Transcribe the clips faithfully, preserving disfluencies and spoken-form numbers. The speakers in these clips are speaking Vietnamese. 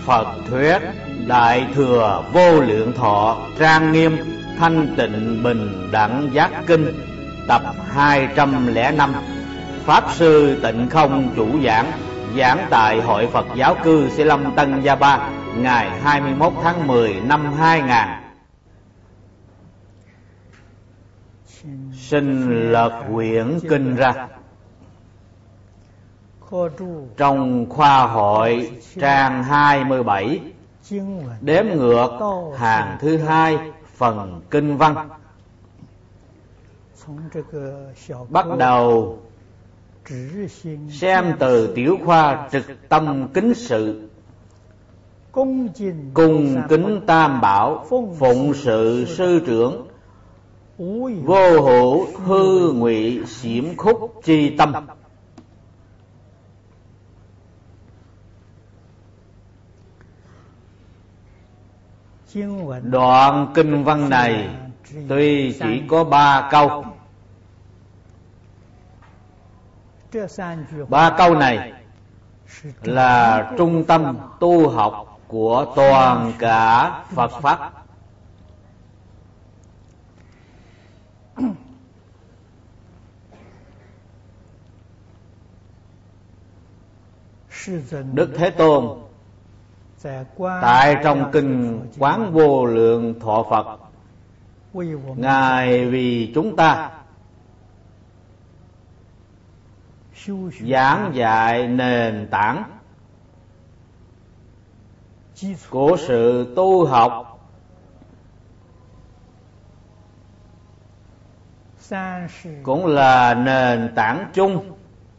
Phật thuyết Đại Thừa Vô Lượng Thọ Trang Nghiêm Thanh Tịnh Bình Đẳng Giác Kinh tập hai trăm lẻ năm. Pháp Sư Tịnh Không chủ giảng, giảng tại Hội Phật Giáo cư Sĩ Lâm Tân Gia Ba ngày hai mươi mốt tháng mười năm hai nghìn. Xin lật quyển kinh ra. Trong khoa hội trang hai mươi bảy, đếm ngược hàng thứ hai phần kinh văn. Bắt đầu xem từ tiểu khoa trực tâm kính sự. Cung kính tam bảo, phụng sự sư trưởng, vô hữu hư ngụy xiểm khúc chi tâm. Đoạn kinh văn này tuy chỉ có ba câu, ba câu này là trung tâm tu học của toàn cả Phật Pháp. Đức Thế Tôn tại trong kinh Quán Vô Lượng Thọ Phật, Ngài vì chúng ta giảng dạy nền tảng của sự tu học, cũng là nền tảng chung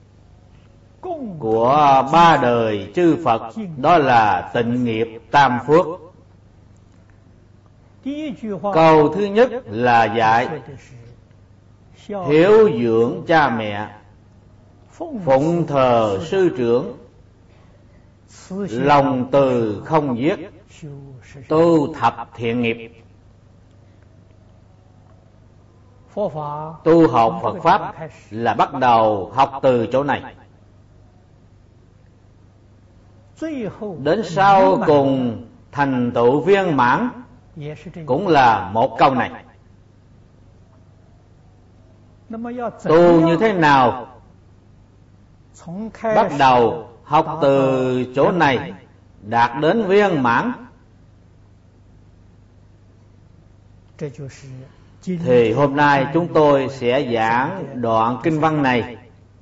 của ba đời chư Phật, đó là tịnh nghiệp tam phước. Câu thứ nhất là dạy hiếu dưỡng cha mẹ, phụng thờ sư trưởng, lòng từ không giết, tu thập thiện nghiệp. Tu học Phật Pháp là bắt đầu học từ chỗ này. Đến sau cùng thành tựu viên mãn cũng là một câu này. Tu như thế nào? Bắt đầu học từ chỗ này đạt đến viên mãn, thì hôm nay chúng tôi sẽ giảng đoạn kinh văn này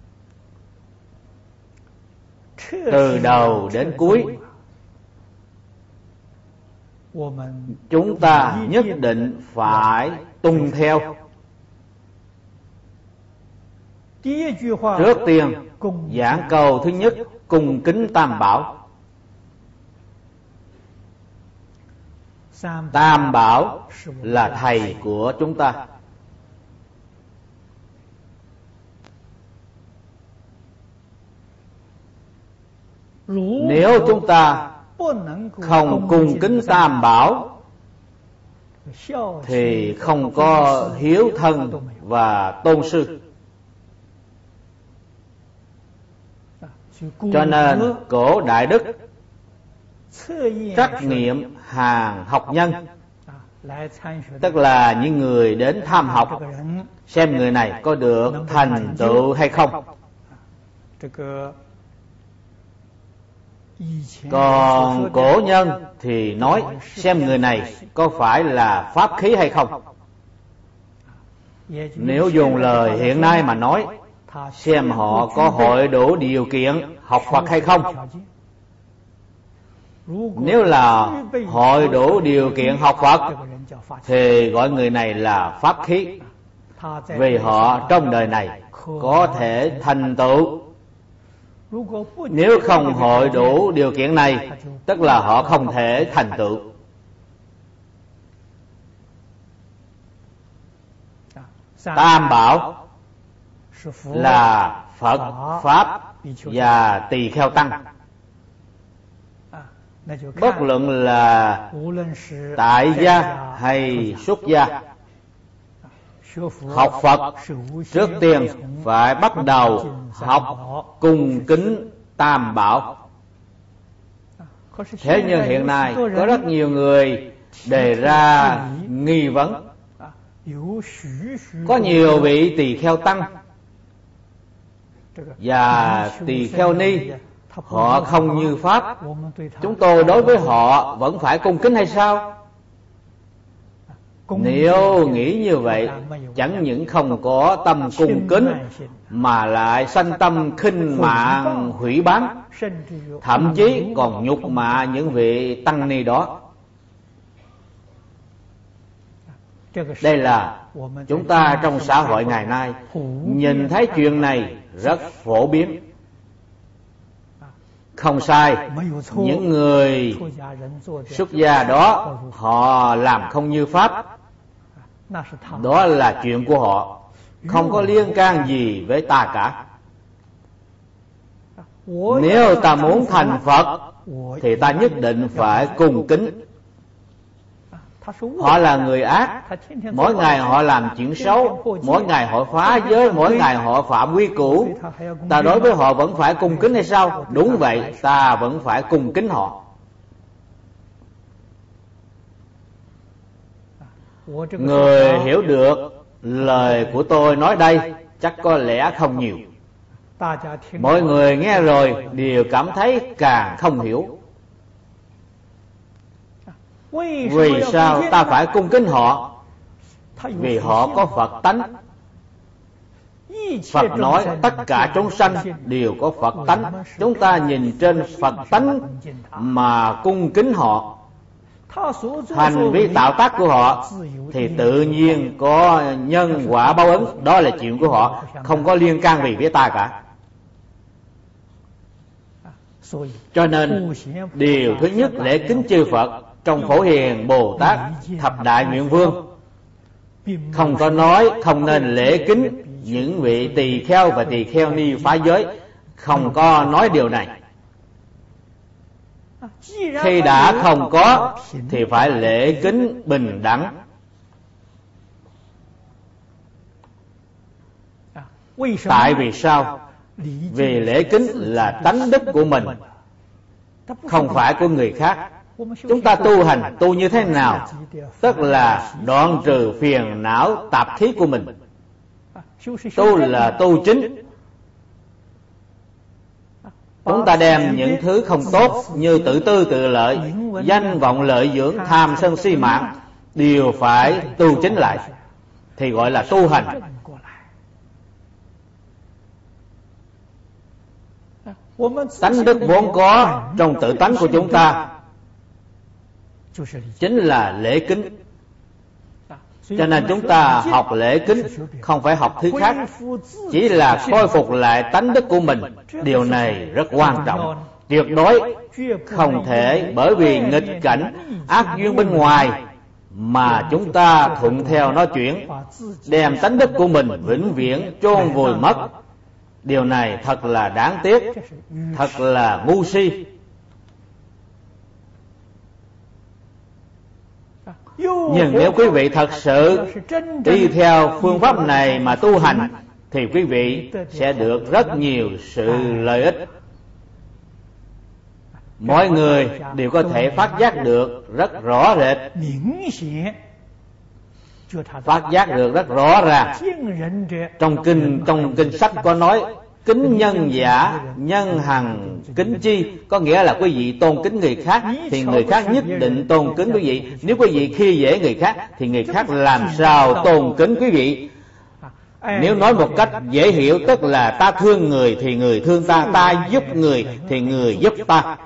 từ đầu đến cuối. Chúng ta nhất định phải tuân theo. Trước tiên giảng câu thứ nhất, cung kính tam bảo. Tam bảo là thầy của chúng ta. Nếu chúng ta không cung kính tam bảo thì không có hiếu thân và tôn sư. Cho nên cổ đại đức trắc nghiệm hàng học nhân, tức là những người đến tham học, xem người này có được thành tựu hay không. Còn cổ nhân thì nói xem người này có phải là pháp khí hay không. Nếu dùng lời hiện nay mà nói, xem họ có hội đủ điều kiện học Phật hay không. Nếu là hội đủ điều kiện học Phật thì gọi người này là pháp khí, vì họ trong đời này có thể thành tựu. Nếu không hội đủ điều kiện này, tức là họ không thể thành tựu. Tam bảo là Phật, Pháp và tỳ kheo tăng. Bất luận là tại gia hay xuất gia, học Phật trước tiên phải bắt đầu học cung kính tam bảo. Thế nhưng hiện nay có rất nhiều người đề ra nghi vấn. Có nhiều vị tỳ kheo tăng và tỳ kheo ni, họ không như Pháp, chúng tôi đối với họ vẫn phải cung kính hay sao? Nếu nghĩ như vậy, chẳng những không có tâm cung kính mà lại sanh tâm khinh mạng hủy báng, thậm chí còn nhục mạ những vị tăng ni đó. Đây là chúng ta trong xã hội ngày nay nhìn thấy chuyện này rất phổ biến. Không sai, những người xuất gia đó họ làm không như Pháp, đó là chuyện của họ, không có liên can gì với ta cả. Nếu ta muốn thành Phật thì ta nhất định phải cung kính. Họ là người ác, mỗi ngày họ làm chuyện xấu, mỗi ngày họ phá giới, mỗi ngày họ phạm quy củ. Ta đối với họ vẫn phải cung kính hay sao? Đúng vậy, ta vẫn phải cung kính họ. Người hiểu được lời của tôi nói đây chắc có lẽ không nhiều. Mọi người nghe rồi đều cảm thấy càng không hiểu. Vì sao ta phải cung kính họ? Vì họ có Phật tánh. Phật nói tất cả chúng sanh đều có Phật tánh. Chúng ta nhìn trên Phật tánh mà cung kính họ. Hành vi tạo tác của họ thì tự nhiên có nhân quả báo ứng, đó là chuyện của họ, không có liên can gì với ta cả. Cho nên điều thứ nhất lễ kính chư Phật trong Phổ Hiền Bồ Tát Thập Đại Nguyện Vương không có nói không nên lễ kính những vị tỳ kheo và tỳ kheo ni phá giới, không có nói điều này. Khi đã không có thì phải lễ kính bình đẳng. Tại vì sao? Vì lễ kính là tánh đức của mình, không phải của người khác. Chúng ta tu hành tu như thế nào? Tức là đoạn trừ phiền não tạp thí của mình. Tu là tu chính. Chúng ta đem những thứ không tốt như tự tư tự lợi, danh vọng lợi dưỡng, tham sân si mạng đều phải tu chính lại, thì gọi là tu hành. Tánh đức vốn có trong tự tánh của chúng ta chính là lễ kính. Cho nên chúng ta học lễ kính không phải học thứ khác, chỉ là khôi phục lại tánh đức của mình. Điều này rất quan trọng, tuyệt đối không thể bởi vì nghịch cảnh ác duyên bên ngoài mà chúng ta thuận theo nó chuyển, đem tánh đức của mình vĩnh viễn chôn vùi mất. Điều này thật là đáng tiếc, thật là ngu si. Nhưng nếu quý vị thật sự đi theo phương pháp này mà tu hành thì quý vị sẽ được rất nhiều sự lợi ích. Mọi người đều có thể phát giác được rất rõ rệt, phát giác được rất rõ ràng. Trong kinh trong kinh sách có nói kính nhân giả, nhân hằng kính chi, có nghĩa là quý vị tôn kính người khác thì người khác nhất định tôn kính quý vị. Nếu quý vị khi dễ người khác thì người khác làm sao tôn kính quý vị? Nếu nói một cách dễ hiểu, tức là ta thương người thì người thương ta, ta giúp người thì người giúp ta.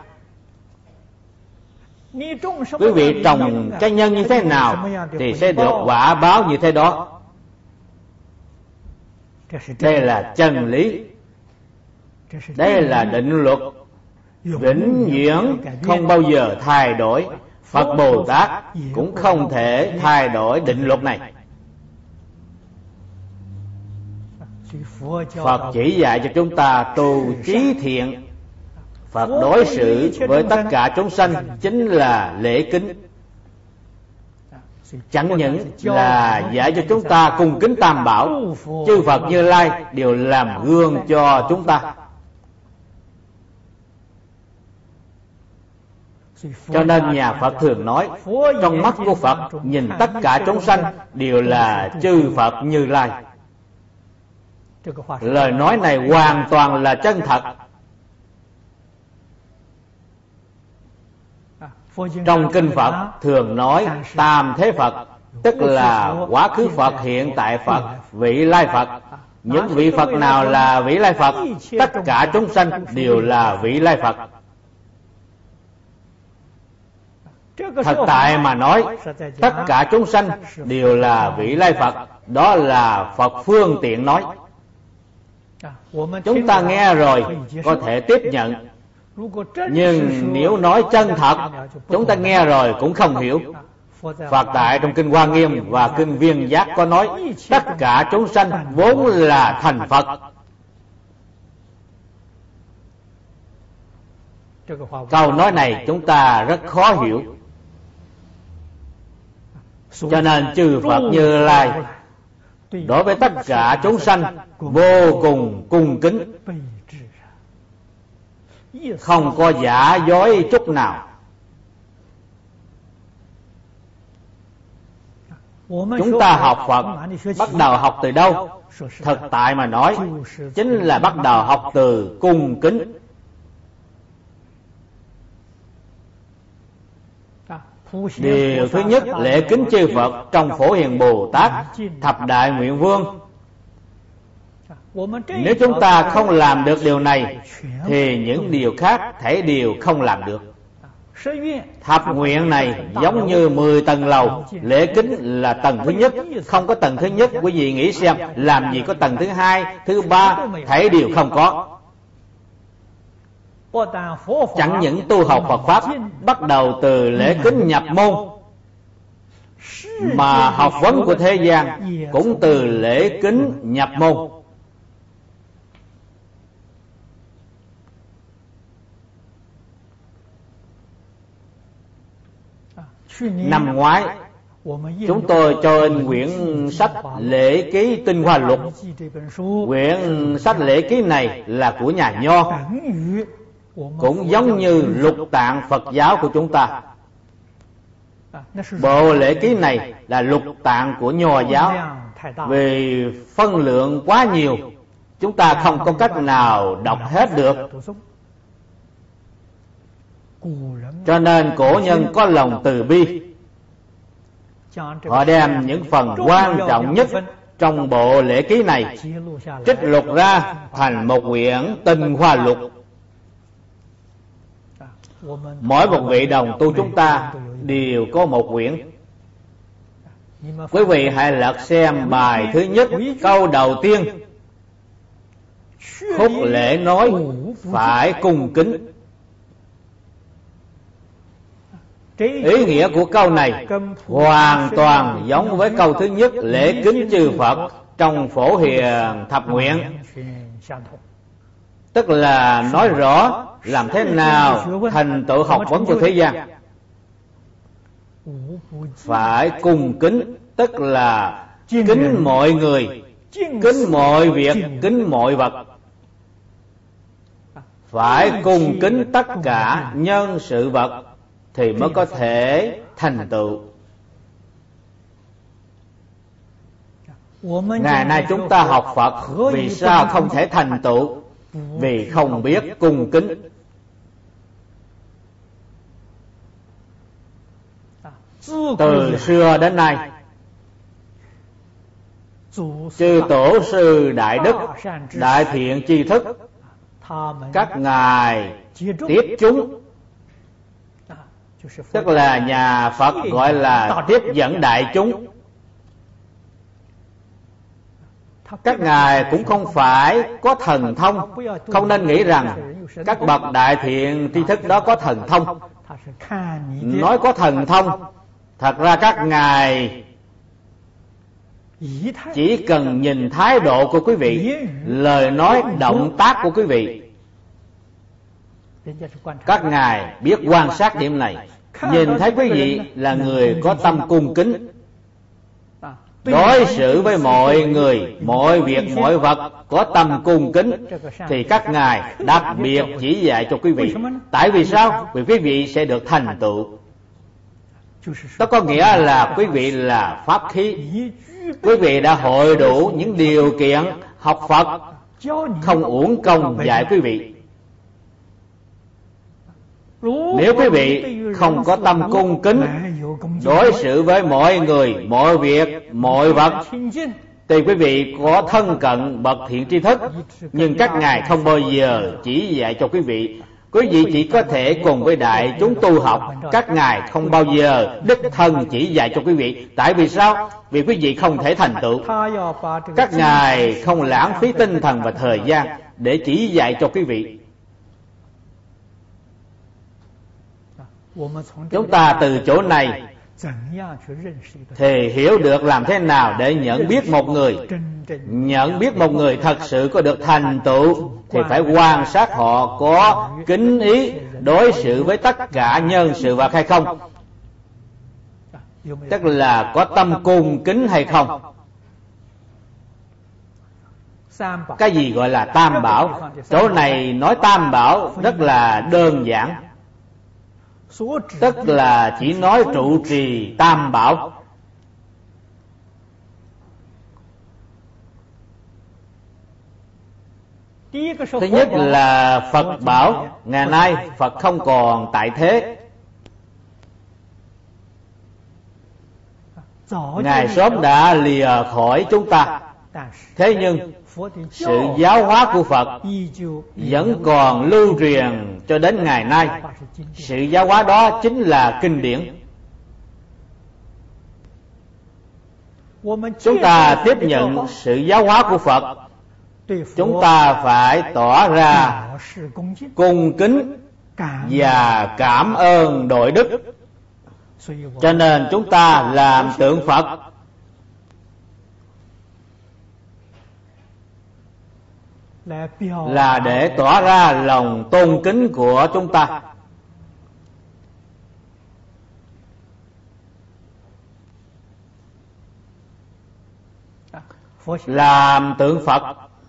Quý vị trồng cái nhân như thế nào thì sẽ được quả báo như thế đó. Đây là chân lý, đây là định luật vĩnh viễn không bao giờ thay đổi. Phật Bồ Tát cũng không thể thay đổi định luật này. Phật chỉ dạy cho chúng ta tu trí thiện. Phật đối xử với tất cả chúng sanh chính là lễ kính. Chẳng những là dạy cho chúng ta cung kính Tam Bảo, chư Phật Như Lai đều làm gương cho chúng ta. Cho nên nhà Phật thường nói, trong mắt của Phật nhìn tất cả chúng sanh đều là chư Phật Như Lai. Lời nói này hoàn toàn là chân thật. Trong kinh Phật thường nói tam thế Phật, tức là quá khứ Phật, hiện tại Phật, vị lai Phật. Những vị Phật nào là vị lai Phật? Tất cả chúng sanh đều là vị lai Phật. Thật tại mà nói, tất cả chúng sanh đều là vị lai Phật. Đó là Phật phương tiện nói. Chúng ta nghe rồi có thể tiếp nhận, nhưng nếu nói chân thật, chúng ta nghe rồi cũng không hiểu. Phật tại trong kinh Hoa Nghiêm và kinh Viên Giác có nói, tất cả chúng sanh vốn là thành Phật. Câu nói này chúng ta rất khó hiểu. Cho nên chư Phật Như Lai đối với tất cả chúng sanh vô cùng cung kính, không có giả dối chút nào. Chúng ta học Phật bắt đầu học từ đâu? Thật tại mà nói, chính là bắt đầu học từ cung kính. Điều thứ nhất, lễ kính chư Phật trong Phổ Hiền Bồ Tát Thập Đại Nguyện Vương. Nếu chúng ta không làm được điều này thì những điều khác thể đều không làm được. Thập nguyện này giống như mười tầng lầu, lễ kính là tầng thứ nhất. Không có tầng thứ nhất, quý vị nghĩ xem, làm gì có tầng thứ hai, thứ ba, thể đều không có. Chẳng những tu học Phật Pháp bắt đầu từ lễ kính nhập môn, mà học vấn của thế gian cũng từ lễ kính nhập môn. Năm ngoái chúng tôi cho in quyển sách Lễ Ký Tinh Hoa Luật. Quyển sách lễ ký này là của nhà Nho, cũng giống như lục tạng Phật giáo của chúng ta. Bộ lễ ký này là lục tạng của Nho giáo. Vì phân lượng quá nhiều, chúng ta không có cách nào đọc hết được. Cho nên cổ nhân có lòng từ bi, họ đem những phần quan trọng nhất trong bộ lễ ký này trích lục ra thành một quyển Tinh Hoa Luật. Mỗi một vị đồng tu chúng ta đều có một quyển. Quý vị hãy lật xem bài thứ nhất, câu đầu tiên. Khúc lễ nói phải cung kính. Ý nghĩa của câu này hoàn toàn giống với câu thứ nhất, lễ kính chư Phật trong Phổ Hiền Thập Nguyện. Tức là nói rõ làm thế nào thành tựu học vấn của thế gian. Phải cung kính, tức là kính mọi người, kính mọi việc, kính mọi vật. Phải cung kính tất cả nhân sự vật thì mới có thể thành tựu. Ngày nay chúng ta học Phật vì sao không thể thành tựu? Vì không biết cung kính. Từ xưa đến nay, chư tổ sư đại đức, đại thiện tri thức, các ngài tiếp chúng, tức là nhà Phật gọi là tiếp dẫn đại chúng. Các ngài cũng không phải có thần thông. Không nên nghĩ rằng các bậc đại thiện tri thức đó có thần thông. Nói có thần thông, thật ra các ngài chỉ cần nhìn thái độ của quý vị, lời nói động tác của quý vị. Các ngài biết quan sát điểm này, nhìn thấy quý vị là người có tâm cung kính, đối xử với mọi người, mọi việc, mọi vật có tâm cung kính, thì các ngài đặc biệt chỉ dạy cho quý vị. Tại vì sao? Vì quý vị sẽ được thành tựu. Đó có nghĩa là quý vị là pháp khí. Quý vị đã hội đủ những điều kiện học Phật, không uổng công dạy quý vị. Nếu quý vị không có tâm cung kính, đối xử với mọi người, mọi việc, mọi vật, thì quý vị có thân cận bậc thiện tri thức, nhưng các ngài không bao giờ chỉ dạy cho quý vị. Quý vị chỉ có thể cùng với đại chúng tu học, các ngài không bao giờ đích thân chỉ dạy cho quý vị. Tại vì sao? Vì quý vị không thể thành tựu. Các ngài không lãng phí tinh thần và thời gian để chỉ dạy cho quý vị. Chúng ta từ chỗ này thì hiểu được làm thế nào để nhận biết một người. Nhận biết một người thật sự có được thành tựu thì phải quan sát họ có kính ý đối xử với tất cả nhân sự vật hay không, tức là có tâm cung kính hay không. Cái gì gọi là tam bảo? Chỗ này nói tam bảo rất là đơn giản, tức là chỉ nói trụ trì tam bảo. Thứ nhất là Phật bảo. Ngày nay Phật không còn tại thế. Ngài sớm đã lìa khỏi chúng ta. Thế nhưng sự giáo hóa của Phật vẫn còn lưu truyền cho đến ngày nay. Sự giáo hóa đó chính là kinh điển. Chúng ta tiếp nhận sự giáo hóa của Phật, chúng ta phải tỏ ra cung kính và cảm ơn đội đức. Cho nên chúng ta làm tượng Phật là để tỏ ra lòng tôn kính của chúng ta. Làm tượng Phật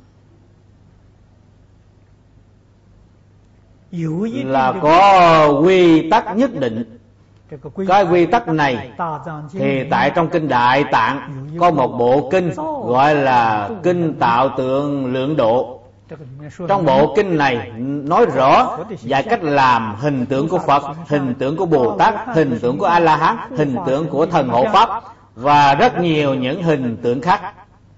là có quy tắc nhất định. Cái quy tắc này thì tại trong kinh Đại Tạng có một bộ kinh gọi là Kinh Tạo Tượng Lượng Độ. Trong bộ kinh này nói rõ dạy cách làm hình tượng của Phật, hình tượng của Bồ Tát, hình tượng của A-la-hán, hình tượng của thần hộ pháp và rất nhiều những hình tượng khác.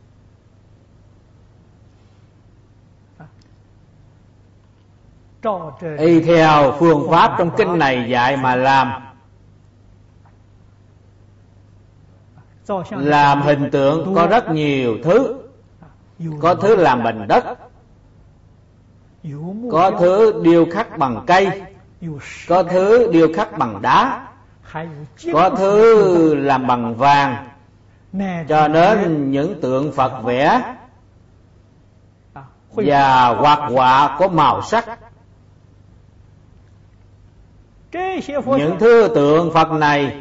Y theo phương pháp trong kinh này dạy mà làm. Làm hình tượng có rất nhiều thứ. Có thứ làm bằng đất, có thứ điêu khắc bằng cây, có thứ điêu khắc bằng đá, có thứ làm bằng vàng, cho nên những tượng Phật vẽ và hoạt họa có màu sắc. Những thứ tượng Phật này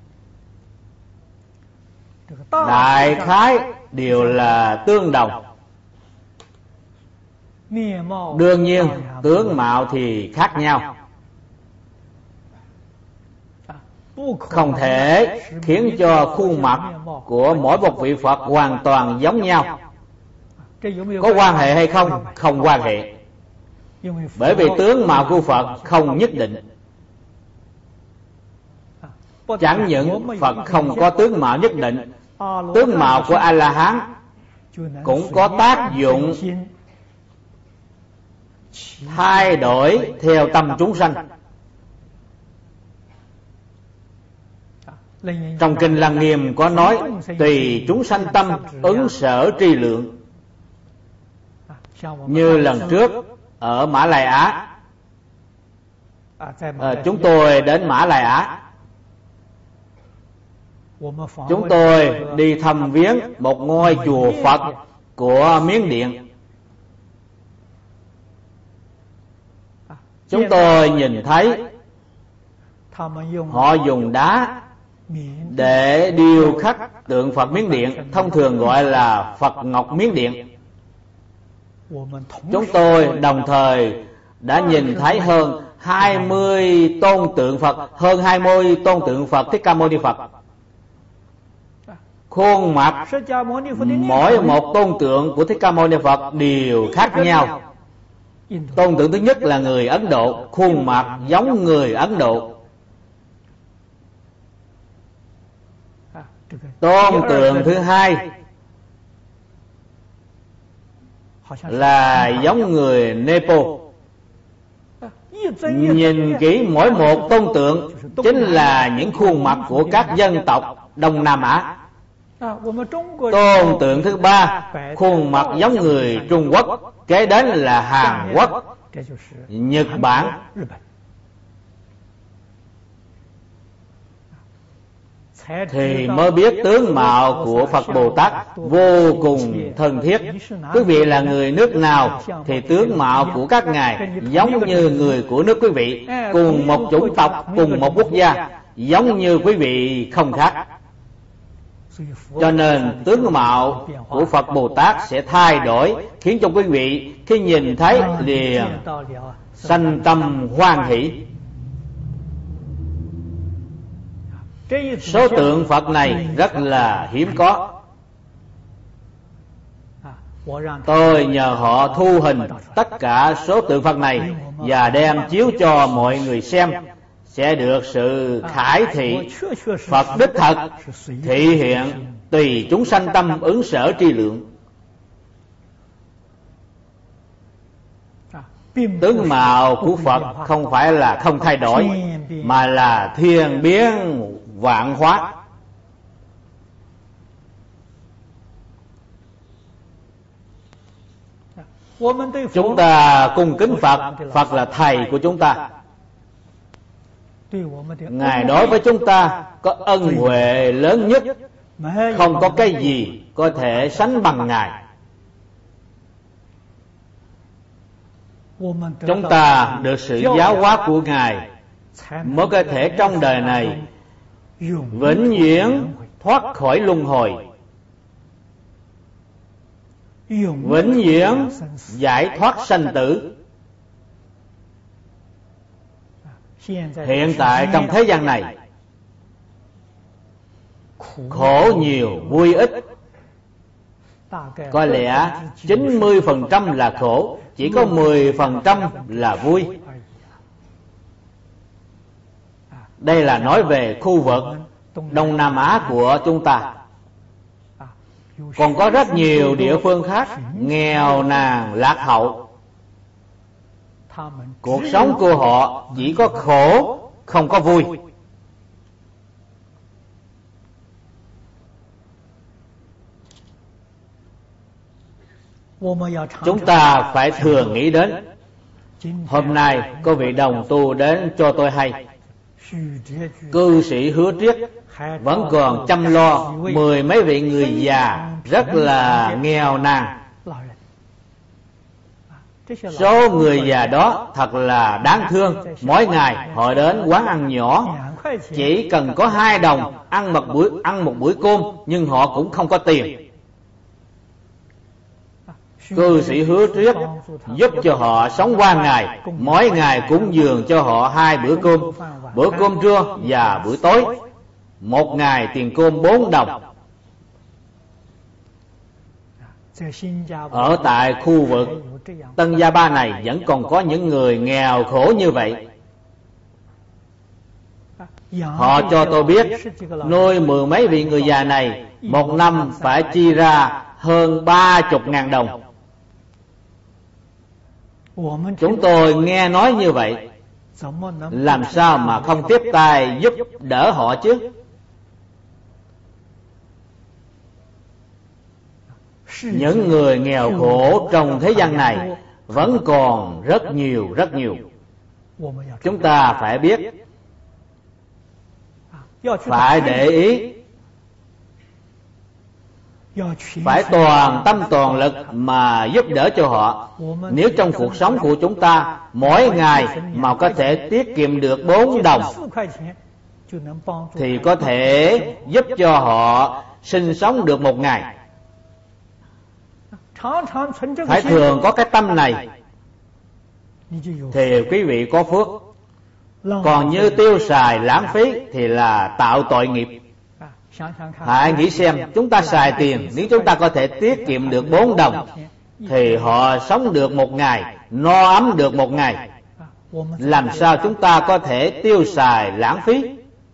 đại khái đều là tương đồng. Đương nhiên tướng mạo thì khác nhau, không thể khiến cho khuôn mặt của mỗi một vị Phật hoàn toàn giống nhau. Có quan hệ hay không? Không quan hệ. Bởi vì tướng mạo của Phật không nhất định. Chẳng những Phật không có tướng mạo nhất định, tướng mạo của A-la-hán cũng có tác dụng thay đổi theo tâm chúng sanh. Trong kinh Lăng Nghiêm có nói tùy chúng sanh tâm ứng sở tri lượng. Như lần trước ở Mã Lai Á, à, chúng tôi đến Mã Lai Á, chúng tôi đi thăm viếng một ngôi chùa Phật của Miến Điện. Chúng tôi nhìn thấy họ dùng đá để điêu khắc tượng Phật Miến Điện, thông thường gọi là Phật Ngọc Miến Điện. Chúng tôi đồng thời đã nhìn thấy hơn hai mươi tôn tượng Phật, hơn hai mươi tôn tượng Phật Thích Ca Mâu Ni Phật. Khuôn mặt mỗi một tôn tượng của Thích Ca Mâu Ni Phật đều khác nhau. Tôn tượng thứ nhất là người Ấn Độ, khuôn mặt giống người Ấn Độ. Tôn tượng thứ hai là giống người Nepal. Nhìn kỹ mỗi một tôn tượng chính là những khuôn mặt của các dân tộc Đông Nam Á. Tôn tượng thứ ba, khuôn mặt giống người Trung Quốc, kế đến là Hàn Quốc, Nhật Bản. Thì mới biết tướng mạo của Phật Bồ Tát vô cùng thân thiết. Quý vị là người nước nào thì tướng mạo của các ngài giống như người của nước quý vị, cùng một chủng tộc, cùng một quốc gia, giống như quý vị không khác. Cho nên tướng mạo của Phật Bồ Tát sẽ thay đổi, khiến cho quý vị khi nhìn thấy liền sanh tâm hoan hỷ. Số tượng Phật này rất là hiếm có. Tôi nhờ họ thu hình tất cả số tượng Phật này và đem chiếu cho mọi người xem, sẽ được sự khải thị. Phật đích thật thị hiện tùy chúng sanh tâm ứng sở tri lượng. Tướng mạo của Phật không phải là không thay đổi, mà là thiên biến vạn hóa. Chúng ta cung kính Phật, Phật là thầy của chúng ta. Ngài đối với chúng ta có ân huệ lớn nhất, không có cái gì có thể sánh bằng Ngài. Chúng ta được sự giáo hóa của Ngài mới có thể trong đời này vĩnh viễn thoát khỏi luân hồi, vĩnh viễn giải thoát sanh tử. Hiện tại trong thế gian này, khổ nhiều vui ít. Có lẽ chín mươi phần trăm là khổ, chỉ có mười phần trăm là vui. Đây là nói về khu vực Đông Nam Á của chúng ta. Còn có rất nhiều địa phương khác nghèo nàn lạc hậu. Cuộc sống của họ chỉ có khổ, không có vui. Chúng ta phải thường nghĩ đến. Hôm nay có vị đồng tu đến cho tôi hay, cư sĩ Hứa Triết vẫn còn chăm lo mười mấy vị người già rất là nghèo nàn. Số người già đó thật là đáng thương. Mỗi ngày họ đến quán ăn nhỏ, chỉ cần có hai đồng ăn một buổi ăn một buổi cơm, nhưng họ cũng không có tiền. Cư sĩ Hứa Triết giúp cho họ sống qua ngày, mỗi ngày cúng dường cho họ hai bữa cơm, bữa cơm trưa và bữa tối. Một ngày tiền cơm bốn đồng. Ở tại khu vực Tân Gia Ba này vẫn còn có những người nghèo khổ như vậy. Họ cho tôi biết nuôi mười mấy vị người già này một năm phải chi ra hơn ba chục ngàn đồng. Chúng tôi nghe nói như vậy, làm sao mà không tiếp tay giúp đỡ họ chứ? Những người nghèo khổ trong thế gian này vẫn còn rất nhiều rất nhiều. Chúng ta phải biết, phải để ý, phải toàn tâm toàn lực mà giúp đỡ cho họ. Nếu trong cuộc sống của chúng ta mỗi ngày mà có thể tiết kiệm được bốn đồng thì có thể giúp cho họ sinh sống được một ngày. Phải thường có cái tâm này thì quý vị có phước. Còn như tiêu xài lãng phí thì là tạo tội nghiệp. Hãy nghĩ xem, chúng ta xài tiền, nếu chúng ta có thể tiết kiệm được bốn đồng thì họ sống được một ngày, no ấm được một ngày. Làm sao chúng ta có thể tiêu xài lãng phí?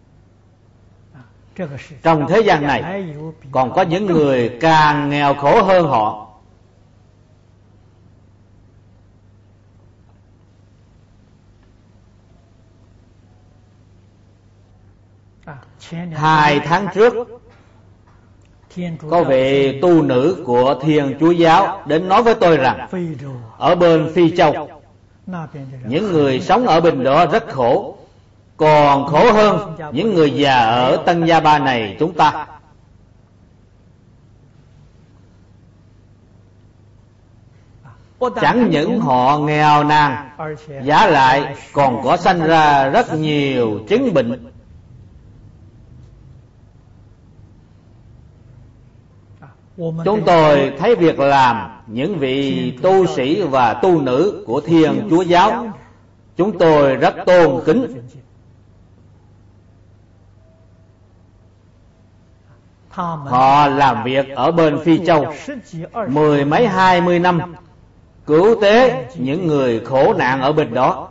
Trong thế gian này còn có những người càng nghèo khổ hơn họ. Hai tháng trước, có vị tu nữ của Thiên Chúa giáo đến nói với tôi rằng ở bên Phi Châu, những người sống ở bên đó rất khổ, còn khổ hơn những người già ở Tân Gia Ba này chúng ta. Chẳng những họ nghèo nàn, giá lại còn có sanh ra rất nhiều chứng bệnh. Chúng tôi thấy việc làm những vị tu sĩ và tu nữ của Thiên Chúa giáo, chúng tôi rất tôn kính. Họ làm việc ở bên Phi Châu mười mấy hai mươi năm, cứu tế những người khổ nạn ở bên đó.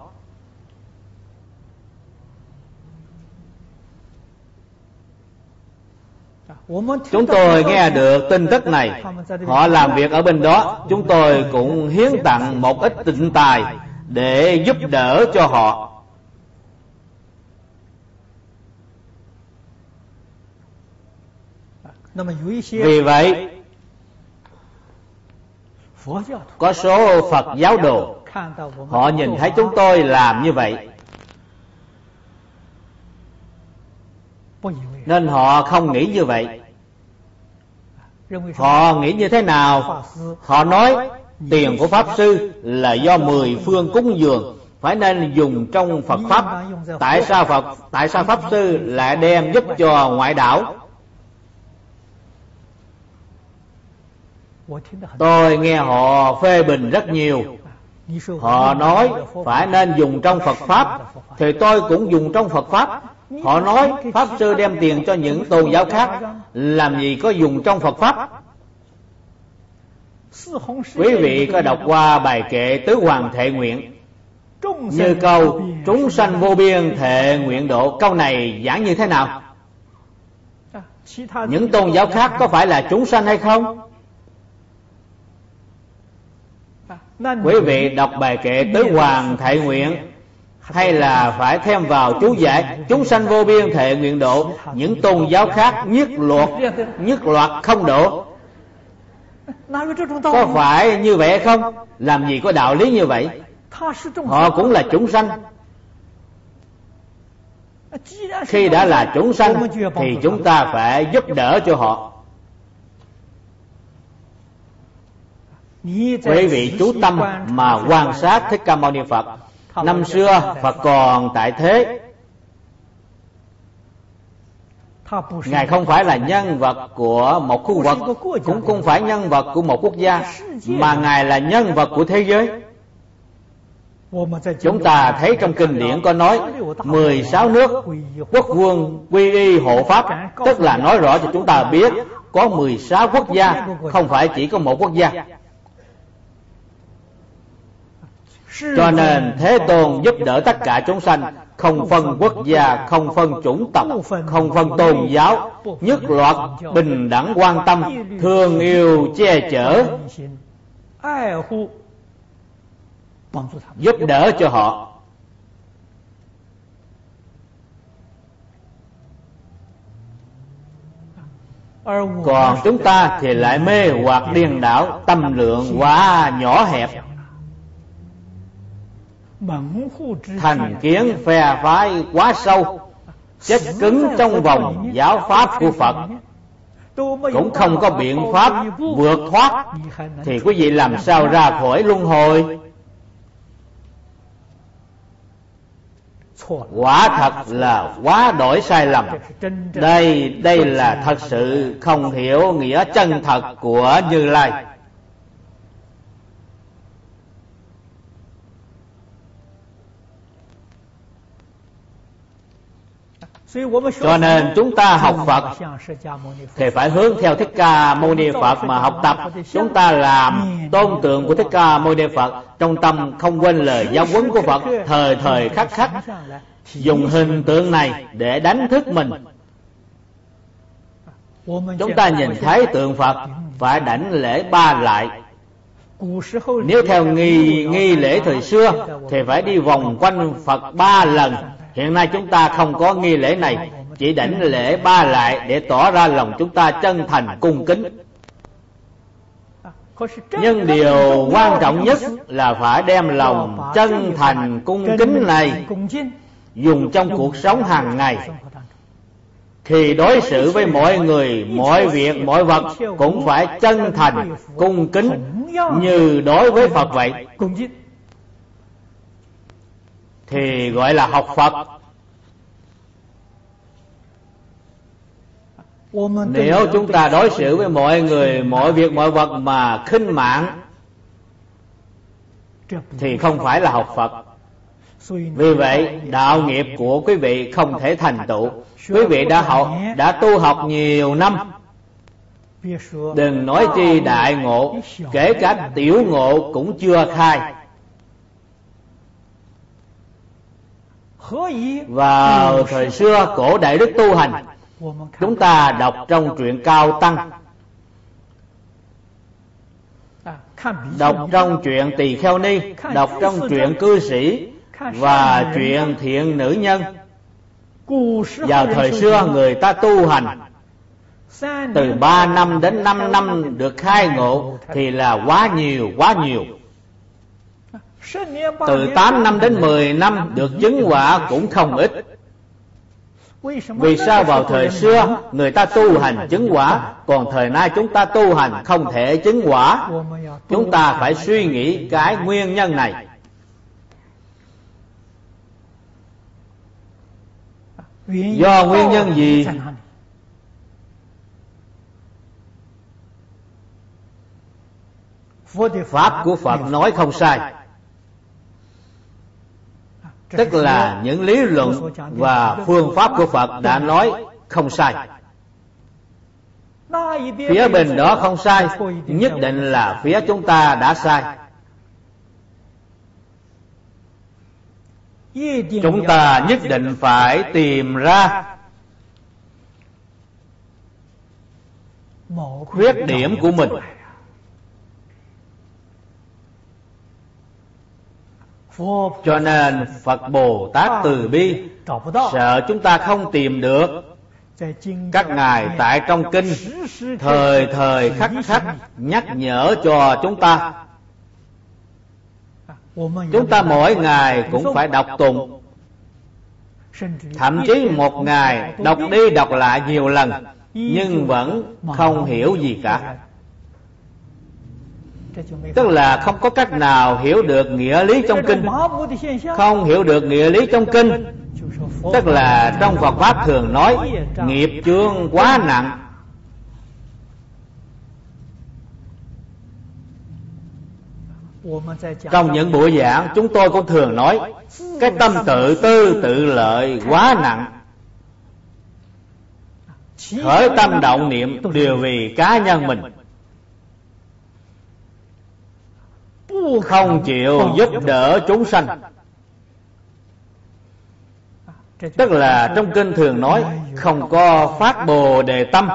Chúng tôi nghe được tin tức này, họ làm việc ở bên đó, chúng tôi cũng hiến tặng một ít tịnh tài để giúp đỡ cho họ. Vì vậy, có số Phật giáo đồ, họ nhìn thấy chúng tôi làm như vậy nên họ không nghĩ như vậy. Họ nghĩ như thế nào? Họ nói tiền của Pháp Sư là do mười phương cúng dường, phải nên dùng trong Phật Pháp. Tại sao Phật, tại sao Pháp Sư lại đem giúp cho ngoại đạo? Tôi nghe họ phê bình rất nhiều. Họ nói phải nên dùng trong Phật Pháp, thì tôi cũng dùng trong Phật Pháp. Họ nói Pháp Sư đem tiền cho những tôn giáo khác, làm gì có dùng trong Phật Pháp. Quý vị có đọc qua bài kệ Tứ Hoàng Thệ Nguyện, như câu chúng sanh vô biên thệ nguyện độ, câu này giảng như thế nào? Những tôn giáo khác có phải là chúng sanh hay không? Quý vị đọc bài kệ Tứ Hoàng Thệ Nguyện, hay là phải thêm vào chú giải chúng sanh vô biên thệ nguyện độ, những tôn giáo khác nhất loạt nhất loạt không độ? Có phải như vậy hay không? Làm gì có đạo lý như vậy? Họ cũng là chúng sanh. Khi đã là chúng sanh thì chúng ta phải giúp đỡ cho họ. Quý vị chú tâm mà quan sát Thích Ca Mâu Ni Phật. Năm xưa Phật còn tại thế, Ngài không phải là nhân vật của một khu vực, cũng không phải nhân vật của một quốc gia, mà Ngài là nhân vật của thế giới. Chúng ta thấy trong kinh điển có nói mười sáu nước quốc vương quy y hộ Pháp, tức là nói rõ cho chúng ta biết có mười sáu quốc gia, không phải chỉ có một quốc gia. Cho nên Thế Tôn giúp đỡ tất cả chúng sanh, không phân quốc gia, không phân chủng tộc, không phân tôn giáo, nhất loạt bình đẳng quan tâm, thương yêu che chở, giúp đỡ cho họ. Còn chúng ta thì lại mê hoặc điên đảo, tâm lượng quá nhỏ hẹp, thành kiến phe phái quá sâu, chết cứng trong vòng giáo pháp của Phật, cũng không có biện pháp vượt thoát, thì quý vị làm sao ra khỏi luân hồi? Quả thật là quá đổi sai lầm. Đây, đây là thật sự không hiểu nghĩa chân thật của Như Lai. Cho nên chúng ta học Phật thì phải hướng theo Thích Ca Mâu Ni Phật mà học tập. Chúng ta làm tôn tượng của Thích Ca Mâu Ni Phật, trong tâm không quên lời giáo huấn của Phật, thời thời khắc khắc dùng hình tượng này để đánh thức mình. Chúng ta nhìn thấy tượng Phật phải đảnh lễ ba lại. Nếu theo nghi, nghi lễ thời xưa thì phải đi vòng quanh Phật ba lần. Hiện nay chúng ta không có nghi lễ này, chỉ đảnh lễ ba lại để tỏ ra lòng chúng ta chân thành cung kính. Nhưng điều quan trọng nhất là phải đem lòng chân thành cung kính này dùng trong cuộc sống hàng ngày. Khi đối xử với mọi người, mọi việc, mọi vật cũng phải chân thành cung kính như đối với Phật vậy, thì gọi là học Phật. Nếu chúng ta đối xử với mọi người, mọi việc, mọi vật mà khinh mạn thì không phải là học Phật. Vì vậy đạo nghiệp của quý vị không thể thành tựu. Quý vị đã học, đã tu học nhiều năm, đừng nói chi đại ngộ, kể cả tiểu ngộ cũng chưa khai. Vào thời xưa cổ đại đức tu hành, chúng ta đọc trong truyện Cao Tăng, đọc trong truyện Tỳ Kheo Ni, đọc trong truyện Cư Sĩ và truyện Thiện Nữ Nhân. Vào thời xưa người ta tu hành từ ba năm đến năm năm được khai ngộ thì là quá nhiều, quá nhiều. Từ tám năm đến mười năm được chứng quả cũng không ít. Vì sao vào thời xưa người ta tu hành chứng quả, còn thời nay chúng ta tu hành không thể chứng quả? Chúng ta phải suy nghĩ cái nguyên nhân này. Do nguyên nhân gì? Pháp của Phật nói không sai, tức là những lý luận và phương pháp của Phật đã nói không sai. Phía bên đó không sai, nhất định là phía chúng ta đã sai. Chúng ta nhất định phải tìm ra khuyết điểm của mình. Cho nên Phật Bồ Tát từ bi sợ chúng ta không tìm được. Các ngài tại trong kinh thời thời khắc khắc nhắc nhở cho chúng ta. Chúng ta mỗi ngày cũng phải đọc tụng, thậm chí một ngày đọc đi đọc lại nhiều lần, nhưng vẫn không hiểu gì cả. Tức là không có cách nào hiểu được nghĩa lý trong kinh. Không hiểu được nghĩa lý trong kinh, tức là trong Phật Pháp thường nói nghiệp chướng quá nặng. Trong những buổi giảng chúng tôi cũng thường nói cái tâm tự tư tự lợi quá nặng. Khởi tâm động niệm đều vì cá nhân mình, không chịu giúp đỡ chúng sanh. Tức là trong kinh thường nói không có phát Bồ Đề tâm,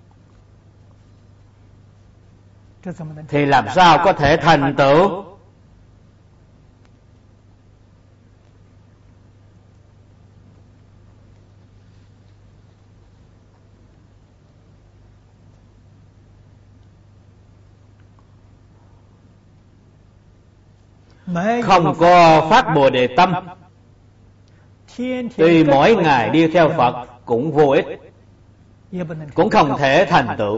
thì làm sao có thể thành tựu? Không có phát Bồ Đề tâm, tuy mỗi ngày đi theo Phật cũng vô ích, cũng không thể thành tựu.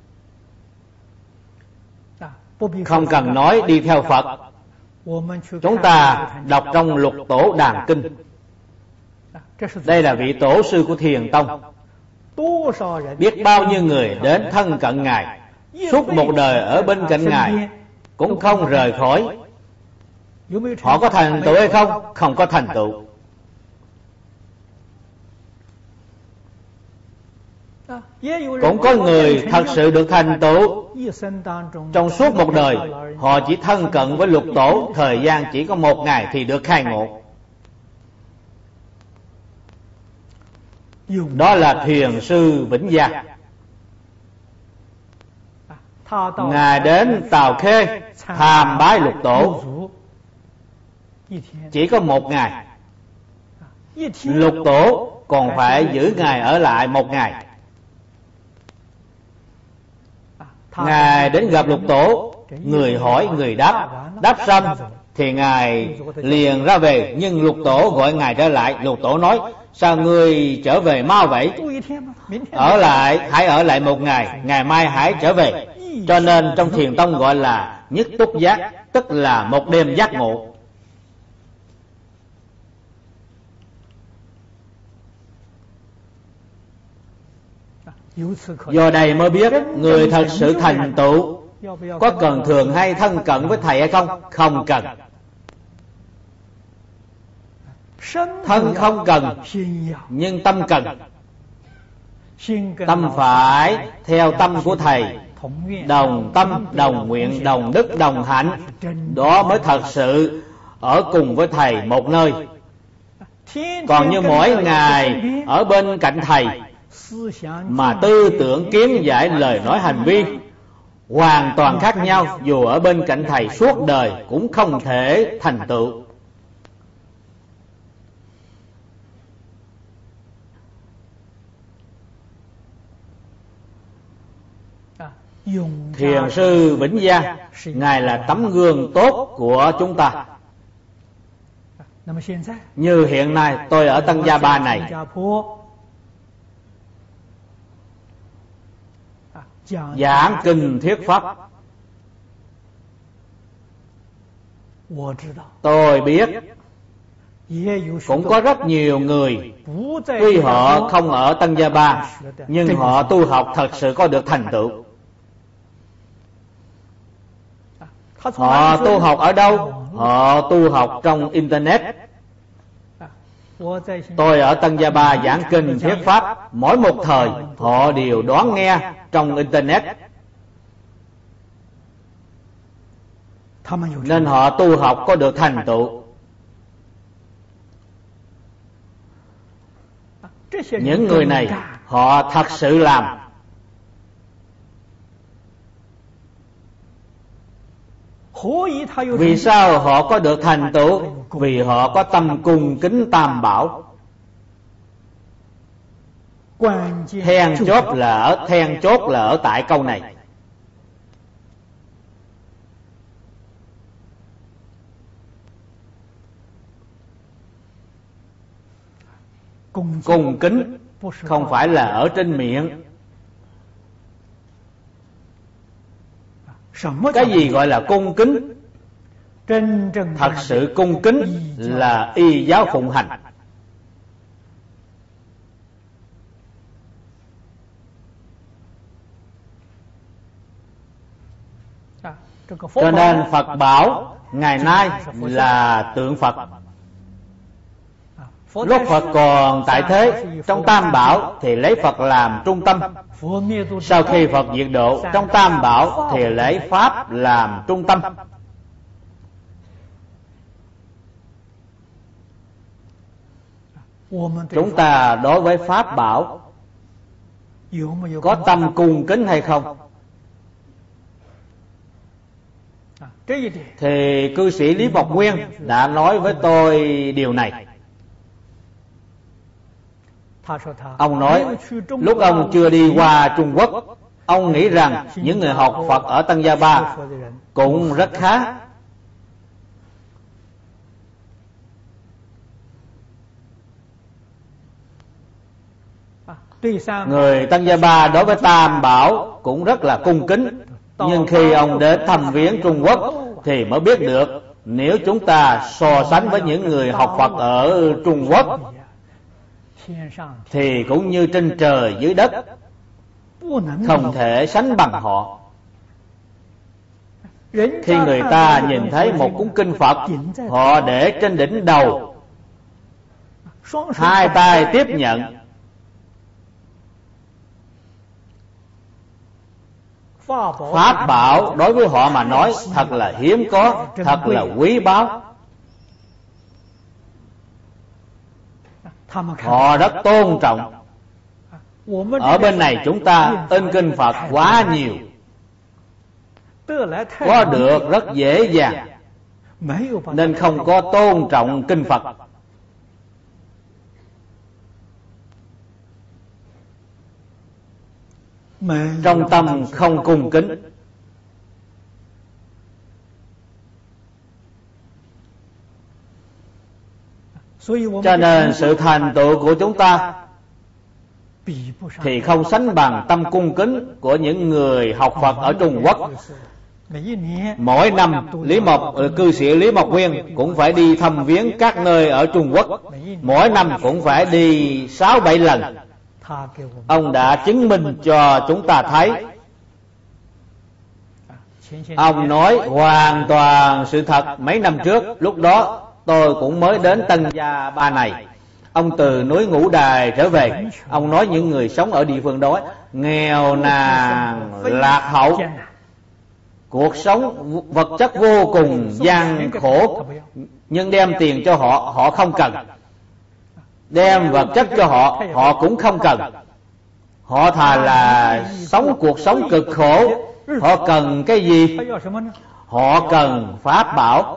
Không cần nói đi theo Phật, chúng ta đọc trong Lục Tổ Đàn Kinh, Đây là vị tổ sư của Thiền Tông. Biết bao nhiêu người đến thân cận Ngài, suốt một đời ở bên cạnh Ngài cũng không rời khỏi. Họ có thành tựu hay không? Không có thành tựu. Cũng có người thật sự được thành tựu. Trong suốt một đời họ chỉ thân cận với lục tổ, thời gian chỉ có một ngày thì được khai ngộ. Đó là Thiền sư Vĩnh Gia. Ngài đến Tào Khê tham bái lục tổ, chỉ có một ngày. Lục tổ còn phải giữ Ngài ở lại một ngày. Ngài đến gặp lục tổ, người hỏi người đáp, đáp xong thì Ngài liền ra về. Nhưng lục tổ gọi Ngài trở lại. Lục tổ nói: sao ngươi trở về mau vậy? Ở lại, hãy ở lại một ngày, ngày mai hãy trở về. Cho nên trong Thiền Tông gọi là nhất túc giác, tức là một đêm giác ngộ. Do đây mới biết người thật sự thành tựu có cần thường hay thân cận với thầy hay không? Không cần. Thân không cần, nhưng tâm cần. Tâm phải theo tâm của thầy, đồng tâm, đồng nguyện, đồng đức, đồng hạnh. Đó mới thật sự ở cùng với thầy một nơi. Còn như mỗi ngày ở bên cạnh thầy mà tư tưởng kiến giải, lời nói, hành vi hoàn toàn khác nhau, dù ở bên cạnh thầy suốt đời cũng không thể thành tựu. Thiền sư Vĩnh Gia, Ngài là tấm gương tốt của chúng ta. Như hiện nay tôi ở Tân Gia Ba này, giảng kinh thuyết pháp. Tôi biết cũng có rất nhiều người tuy họ không ở Tân Gia Ba, nhưng họ tu học thật sự có được thành tựu. Họ tu học ở đâu? Họ tu học trong Internet. Tôi ở Tân Gia Ba giảng kinh thuyết pháp, mỗi một thời họ đều đón nghe trong Internet, nên họ tu học có được thành tựu. Những người này họ thật sự làm. Vì sao họ có được thành tựu? Vì họ có tâm cung kính Tam Bảo. Then chốt là ở then chốt là ở tại câu này. Cung kính không phải là ở trên miệng. Cái gì gọi là cung kính? Thật sự cung kính là y giáo phụng hành. Cho nên Phật bảo ngày nay là tượng Phật. Lúc Phật còn tại thế, trong Tam Bảo thì lấy Phật làm trung tâm. Sau khi Phật diệt độ, trong Tam Bảo thì lấy Pháp làm trung tâm. Chúng ta đối với Pháp Bảo có tâm cung kính hay không? Thì cư sĩ Lý Mộc Nguyên đã nói với tôi điều này. Ông nói lúc ông chưa đi qua Trung Quốc, ông nghĩ rằng những người học Phật ở Tân Gia Ba cũng rất khá. Người Tân Gia Ba đối với Tam Bảo cũng rất là cung kính. Nhưng khi ông đến thăm viếng Trung Quốc thì mới biết được, nếu chúng ta so sánh với những người học Phật ở Trung Quốc thì cũng như trên trời dưới đất, không thể sánh bằng họ. Khi người ta nhìn thấy một cuốn kinh Phật, họ để trên đỉnh đầu, hai tay tiếp nhận, pháp bảo đối với họ mà nói thật là hiếm có, thật là quý báu. Họ rất tôn trọng. Ở bên này chúng ta in kinh Phật quá nhiều, có được rất dễ dàng, nên không có tôn trọng kinh Phật. Trong tâm không cung kính. Cho nên sự thành tựu của chúng ta thì không sánh bằng tâm cung kính của những người học Phật ở Trung Quốc. Mỗi năm Lý Mộc, cư sĩ Lý Mộc Nguyên cũng phải đi thăm viếng các nơi ở Trung Quốc. Mỗi năm cũng phải đi sáu bảy lần. Ông đã chứng minh cho chúng ta thấy. Ông nói hoàn toàn sự thật. Mấy năm trước, lúc đó tôi cũng mới đến Tân Gia Ba này. Ông từ núi Ngũ Đài trở về. Ông nói những người sống ở địa phương đó nghèo nàn, lạc hậu, cuộc sống vật chất vô cùng gian khổ, nhưng đem tiền cho họ, họ không cần. Đem vật chất cho họ, họ cũng không cần. Họ thà là sống cuộc sống cực khổ. Họ cần cái gì? Họ cần pháp bảo.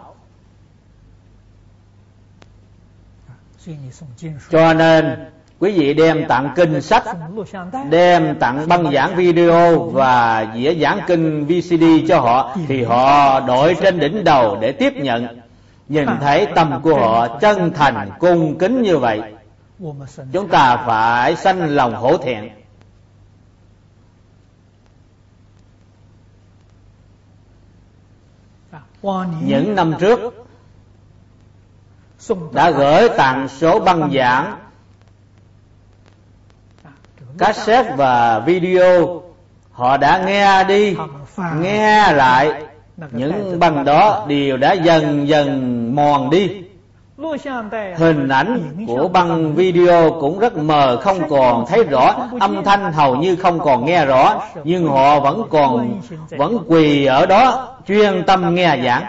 Cho nên quý vị đem tặng kinh sách, đem tặng băng giảng video và dĩa giảng kinh vê xê đê cho họ, thì họ đội trên đỉnh đầu để tiếp nhận. Nhìn thấy tâm của họ chân thành cung kính như vậy, chúng ta phải sanh lòng hổ thẹn. Những năm trước đã gửi tặng số băng giảng, cassette và video. Họ đã nghe đi, nghe lại. Những băng đó đều đã dần dần mòn đi. Hình ảnh của băng video cũng rất mờ, không còn thấy rõ, âm thanh hầu như không còn nghe rõ, nhưng họ vẫn còn vẫn quỳ ở đó chuyên tâm nghe giảng.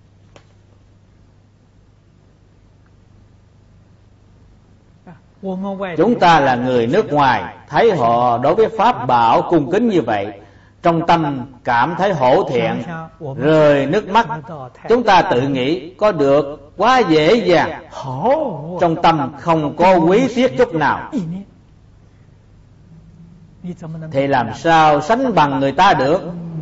Chúng ta là người nước ngoài, thấy họ đối với pháp bảo cung kính như vậy, trong tâm cảm thấy hổ thẹn, rơi nước mắt. Chúng ta tự nghĩ có được quá dễ dàng, trong tâm không có quý tiếc chút nào, thì làm sao sánh bằng người ta được?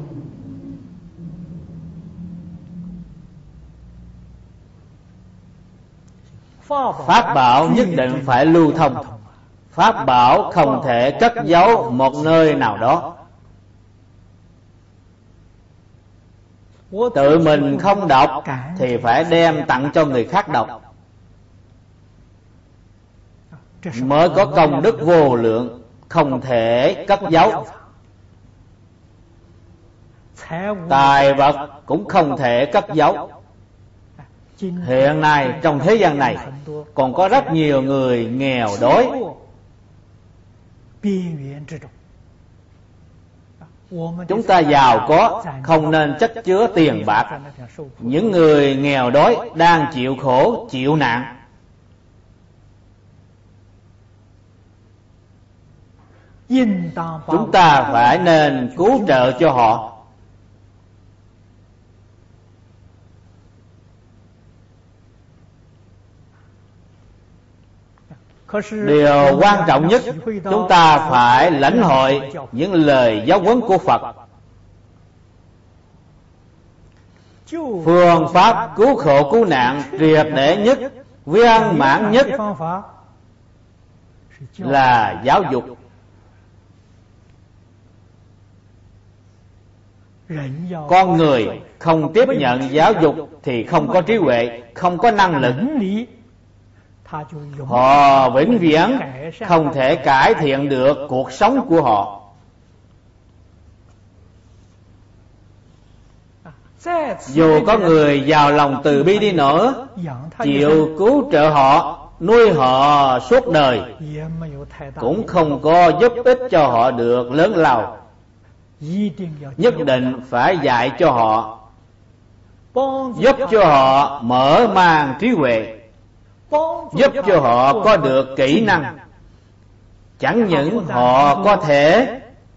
Pháp bảo nhất định phải lưu thông. Pháp bảo không thể cất giấu một nơi nào đó. Tự mình không đọc thì phải đem tặng cho người khác đọc, mới có công đức vô lượng, không thể cất giấu. Tài vật cũng không thể cất giấu. Hiện nay trong thế gian này còn có rất nhiều người nghèo đói. Chúng ta giàu có không nên chất chứa tiền bạc. Những người nghèo đói đang chịu khổ, chịu nạn. Chúng ta phải nên cứu trợ cho họ. Điều quan trọng nhất, chúng ta phải lãnh hội những lời giáo huấn của Phật. Phương pháp cứu khổ cứu nạn triệt để nhất, viên mãn nhất là giáo dục. Con người không tiếp nhận giáo dục thì không có trí huệ, không có năng lực. họ vĩnh viễn không thể cải thiện được cuộc sống của họ. Dù có người giàu lòng từ bi đi nữa, chịu cứu trợ họ, nuôi họ suốt đời, cũng không có giúp ích cho họ được lớn lao. Nhất định phải dạy cho họ, giúp cho họ mở mang trí huệ, giúp cho họ có được kỹ năng. Chẳng những họ có thể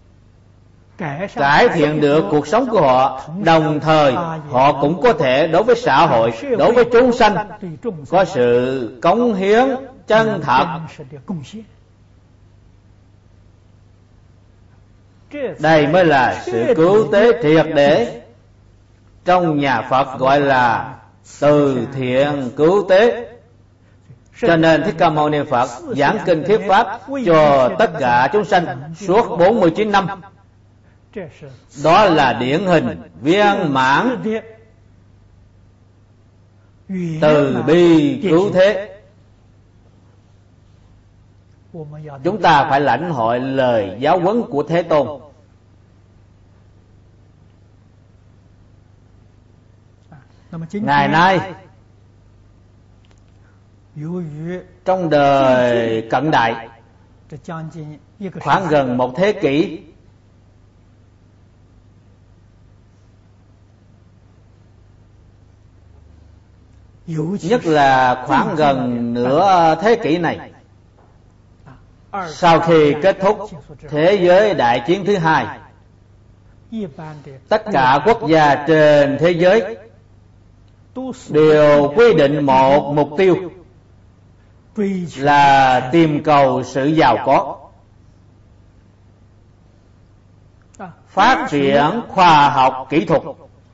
cải thiện được cuộc sống của họ, đồng thời họ cũng có thể đối với xã hội, đối với chúng sanh có sự cống hiến chân thật. Đây mới là sự cứu tế triệt để. Trong nhà Phật gọi là từ thiện cứu tế. Cho nên Thích Ca Mâu Ni Phật giảng kinh thuyết pháp cho tất cả chúng sanh suốt bốn mươi chín năm. Đó là điển hình viên mãn từ bi cứu thế. Chúng ta phải lãnh hội lời giáo huấn của Thế Tôn. Ngày nay, trong đời cận đại, khoảng gần một thế kỷ, nhất là khoảng gần nửa thế kỷ này, sau khi kết thúc thế giới đại chiến thứ hai, tất cả quốc gia trên thế giới đều quy định một mục tiêu là tìm cầu sự giàu có, phát triển khoa học kỹ thuật.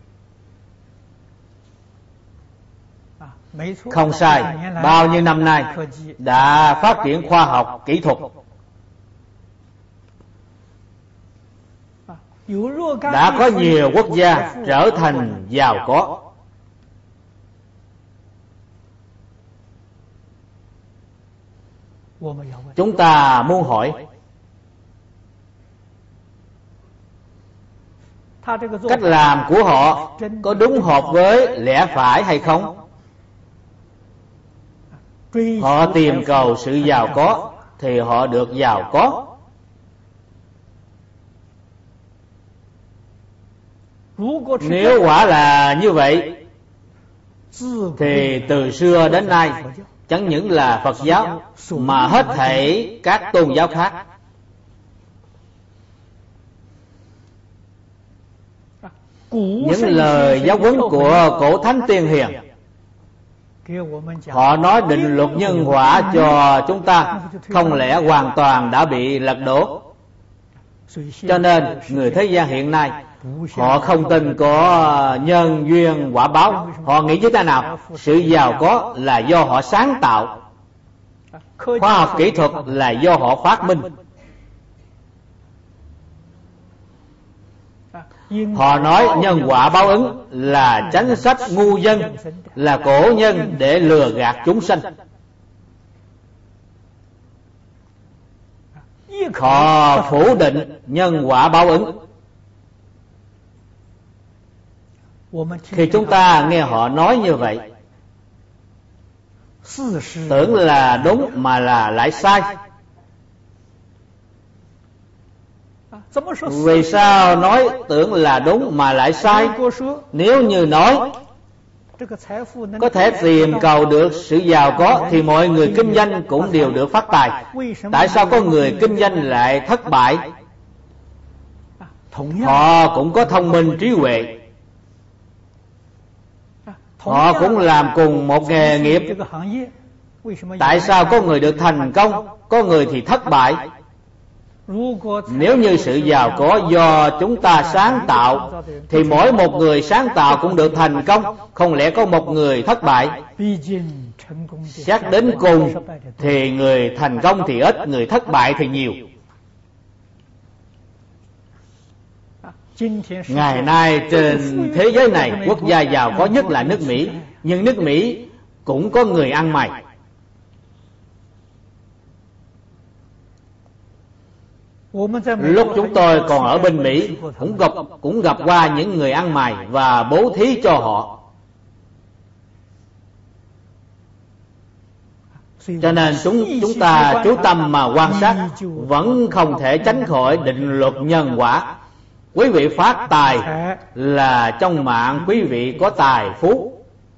Không sai, bao nhiêu năm nay đã phát triển khoa học kỹ thuật, đã có nhiều quốc gia trở thành giàu có. Chúng ta muốn hỏi, cách làm của họ có đúng hợp với lẽ phải hay không? Họ tìm cầu sự giàu có thì họ được giàu có. Nếu quả là như vậy thì từ xưa đến nay, chẳng những là Phật giáo mà hết thảy các tôn giáo khác, những lời giáo huấn của cổ thánh tiên hiền, họ nói định luật nhân quả cho chúng ta, không lẽ hoàn toàn đã bị lật đổ? Cho nên người thế gian hiện nay họ không tin có nhân duyên quả báo. Họ nghĩ như thế nào? Sự giàu có là do họ sáng tạo, khoa học kỹ thuật là do họ phát minh. Họ nói nhân quả báo ứng là chánh sách ngu dân, là cổ nhân để lừa gạt chúng sanh. Họ phủ định nhân quả báo ứng. Khi chúng ta nghe họ nói như vậy, tưởng là đúng mà là lại sai. Vì sao nói tưởng là đúng mà lại sai? Nếu như nói có thể tìm cầu được sự giàu có thì mọi người kinh doanh cũng đều được phát tài. Tại sao có người kinh doanh lại thất bại? Họ cũng có thông minh trí huệ, họ cũng làm cùng một nghề nghiệp. Tại sao có người được thành công, có người thì thất bại? Nếu như sự giàu có do chúng ta sáng tạo thì mỗi một người sáng tạo cũng được thành công, không lẽ có một người thất bại? Xét đến cùng thì người thành công thì ít, người thất bại thì nhiều. Ngày nay trên thế giới này, quốc gia giàu có nhất là nước Mỹ, nhưng nước Mỹ cũng có người ăn mày. Lúc chúng tôi còn ở bên Mỹ cũng gặp cũng gặp qua những người ăn mày và bố thí cho họ. Cho nên chúng chúng ta chú tâm mà quan sát, vẫn không thể tránh khỏi định luật nhân quả. Quý vị phát tài là trong mạng quý vị có tài phú,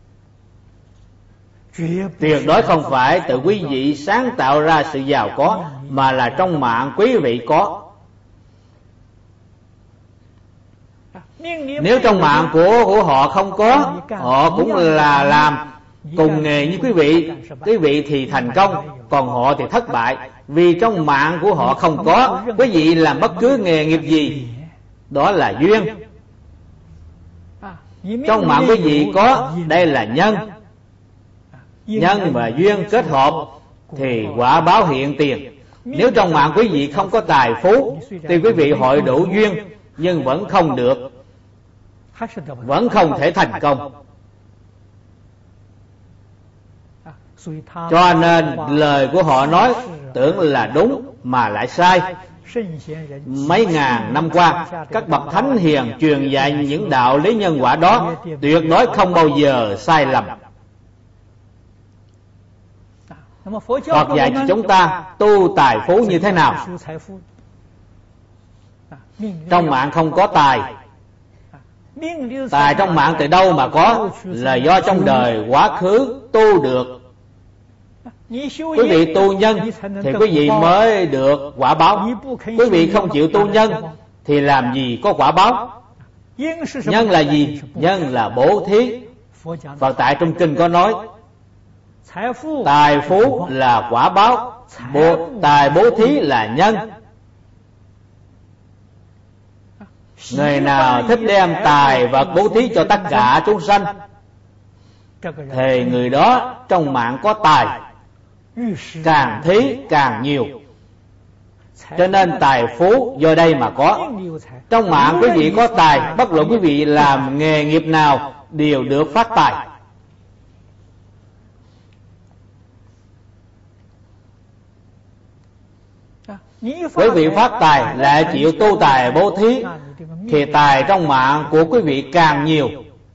tuyệt đối không phải tự quý vị sáng tạo ra sự giàu có, mà là trong mạng quý vị có. Nếu trong mạng của của họ không có, họ cũng là làm cùng nghề như quý vị, quý vị thì thành công, còn họ thì thất bại, vì trong mạng của họ không có. Quý vị làm bất cứ nghề nghiệp gì, đó là duyên. Trong mạng quý vị có, đây là nhân. Nhân và duyên kết hợp thì quả báo hiện tiền. Nếu trong mạng quý vị không có tài phú thì quý vị hội đủ duyên, nhưng vẫn không được, vẫn không thể thành công. Cho nên lời của họ nói tưởng là đúng mà lại sai. Mấy ngàn năm qua, các bậc thánh hiền truyền dạy những đạo lý nhân quả đó tuyệt đối không bao giờ sai lầm. Phật dạy cho chúng ta tu tài phú như thế nào. Trong mạng không có tài. Tài trong mạng từ đâu mà có? Là do trong đời quá khứ tu được. Quý vị tu nhân thì quý vị mới được quả báo. Quý vị không chịu tu nhân thì làm gì có quả báo. Nhân là gì? Nhân là bố thí. Phật tại trong kinh có nói, tài phú là quả báo, bố, tài bố thí là nhân. Người nào thích đem tài vật bố thí cho tất cả chúng sanh thì người đó trong mạng có tài, càng thí càng nhiều. Cho nên tài phú do đây mà có. Trong mạng quý vị có tài, bất luận quý vị làm nghề nghiệp nào đều được phát tài. Quý vị phát tài lại chịu tu tài bố thí thì tài trong mạng của quý vị càng nhiều.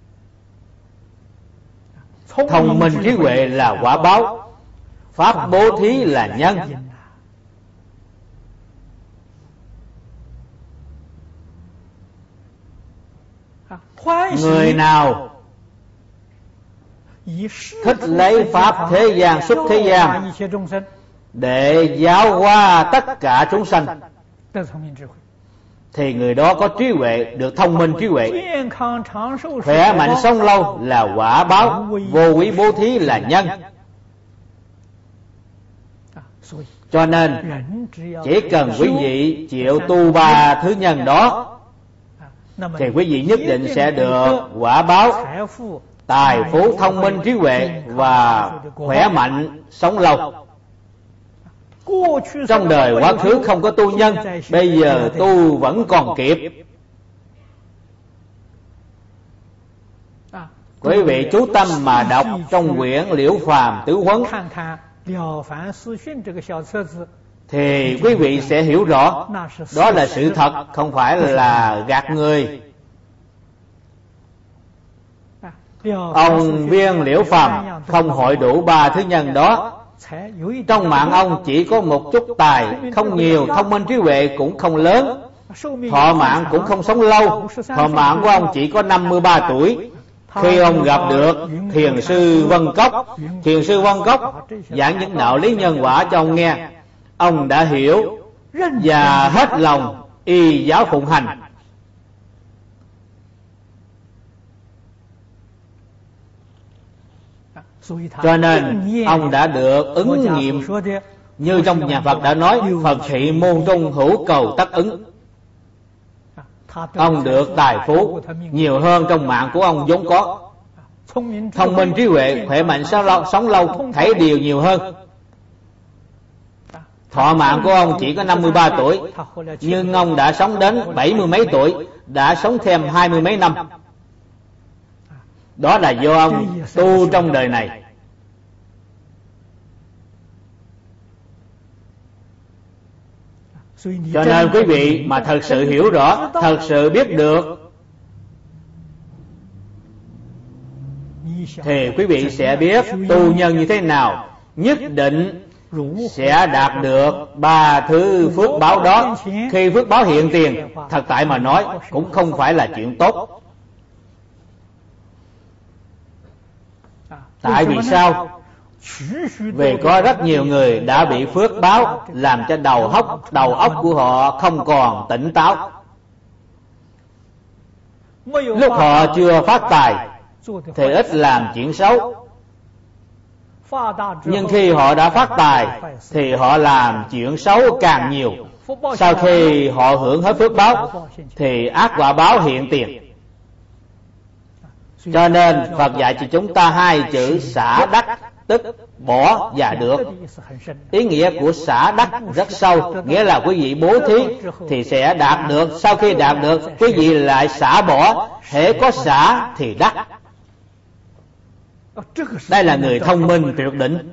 Thông minh trí huệ là quả báo, pháp bố thí là nhân. Người nào thích lấy pháp thế gian xuất thế gian để giáo hóa tất cả chúng sanh thì người đó có trí huệ, được thông minh trí huệ. Khỏe mạnh sống lâu là quả báo, vô quý bố thí là nhân. Cho nên chỉ cần quý vị chịu tu ba thứ nhân đó thì quý vị nhất định sẽ được quả báo tài phú, thông minh trí huệ và khỏe mạnh sống lâu. Trong đời quá khứ không có tu nhân, bây giờ tu vẫn còn kịp. Quý vị chú tâm mà đọc trong quyển Liễu Phàm Tứ Huấn thì quý vị sẽ hiểu rõ đó là sự thật, không phải là gạt người. Ông Viên Liễu Phàm không hội đủ ba thứ nhân đó. Trong mạng ông chỉ có một chút tài, không nhiều, thông minh trí huệ cũng không lớn, thọ mạng cũng không sống lâu. Thọ mạng của ông chỉ có năm mươi ba tuổi. Khi ông gặp được Thiền sư Vân Cốc, Thiền sư Vân Cốc giảng những đạo lý nhân quả cho ông nghe, ông đã hiểu và hết lòng y giáo phụng hành. Cho nên ông đã được ứng nghiệm. Như trong nhà Phật đã nói, Phật thị môn trung hữu cầu tất ứng. Ông được tài phú nhiều hơn trong mạng của ông vốn có. Thông minh trí huệ, khỏe mạnh sống lâu, sống lâu thấy điều nhiều hơn. Thọ mạng của ông chỉ có năm mươi ba tuổi, nhưng ông đã sống đến bảy mươi mấy tuổi, đã sống thêm hai mươi mấy năm. Đó là do ông tu trong đời này. Cho nên quý vị mà thật sự hiểu rõ, thật sự biết được, thì quý vị sẽ biết tu nhân như thế nào, nhất định sẽ đạt được ba thứ phước báo đó. Khi phước báo hiện tiền, thật tại mà nói cũng không phải là chuyện tốt. Tại vì sao? Vì có rất nhiều người đã bị phước báo làm cho đầu óc đầu óc của họ không còn tỉnh táo. Lúc họ chưa phát tài thì ít làm chuyện xấu, nhưng khi họ đã phát tài thì họ làm chuyện xấu càng nhiều. Sau khi họ hưởng hết phước báo thì ác quả báo hiện tiền. Cho nên Phật dạy cho chúng ta hai chữ xả đắc, tức bỏ và được. Ý nghĩa của xả đắc rất sâu, nghĩa là quý vị bố thí thì sẽ đạt được. Sau khi đạt được, quý vị lại xả bỏ. Hễ có xả thì đắc. Đây là người thông minh tuyệt đỉnh.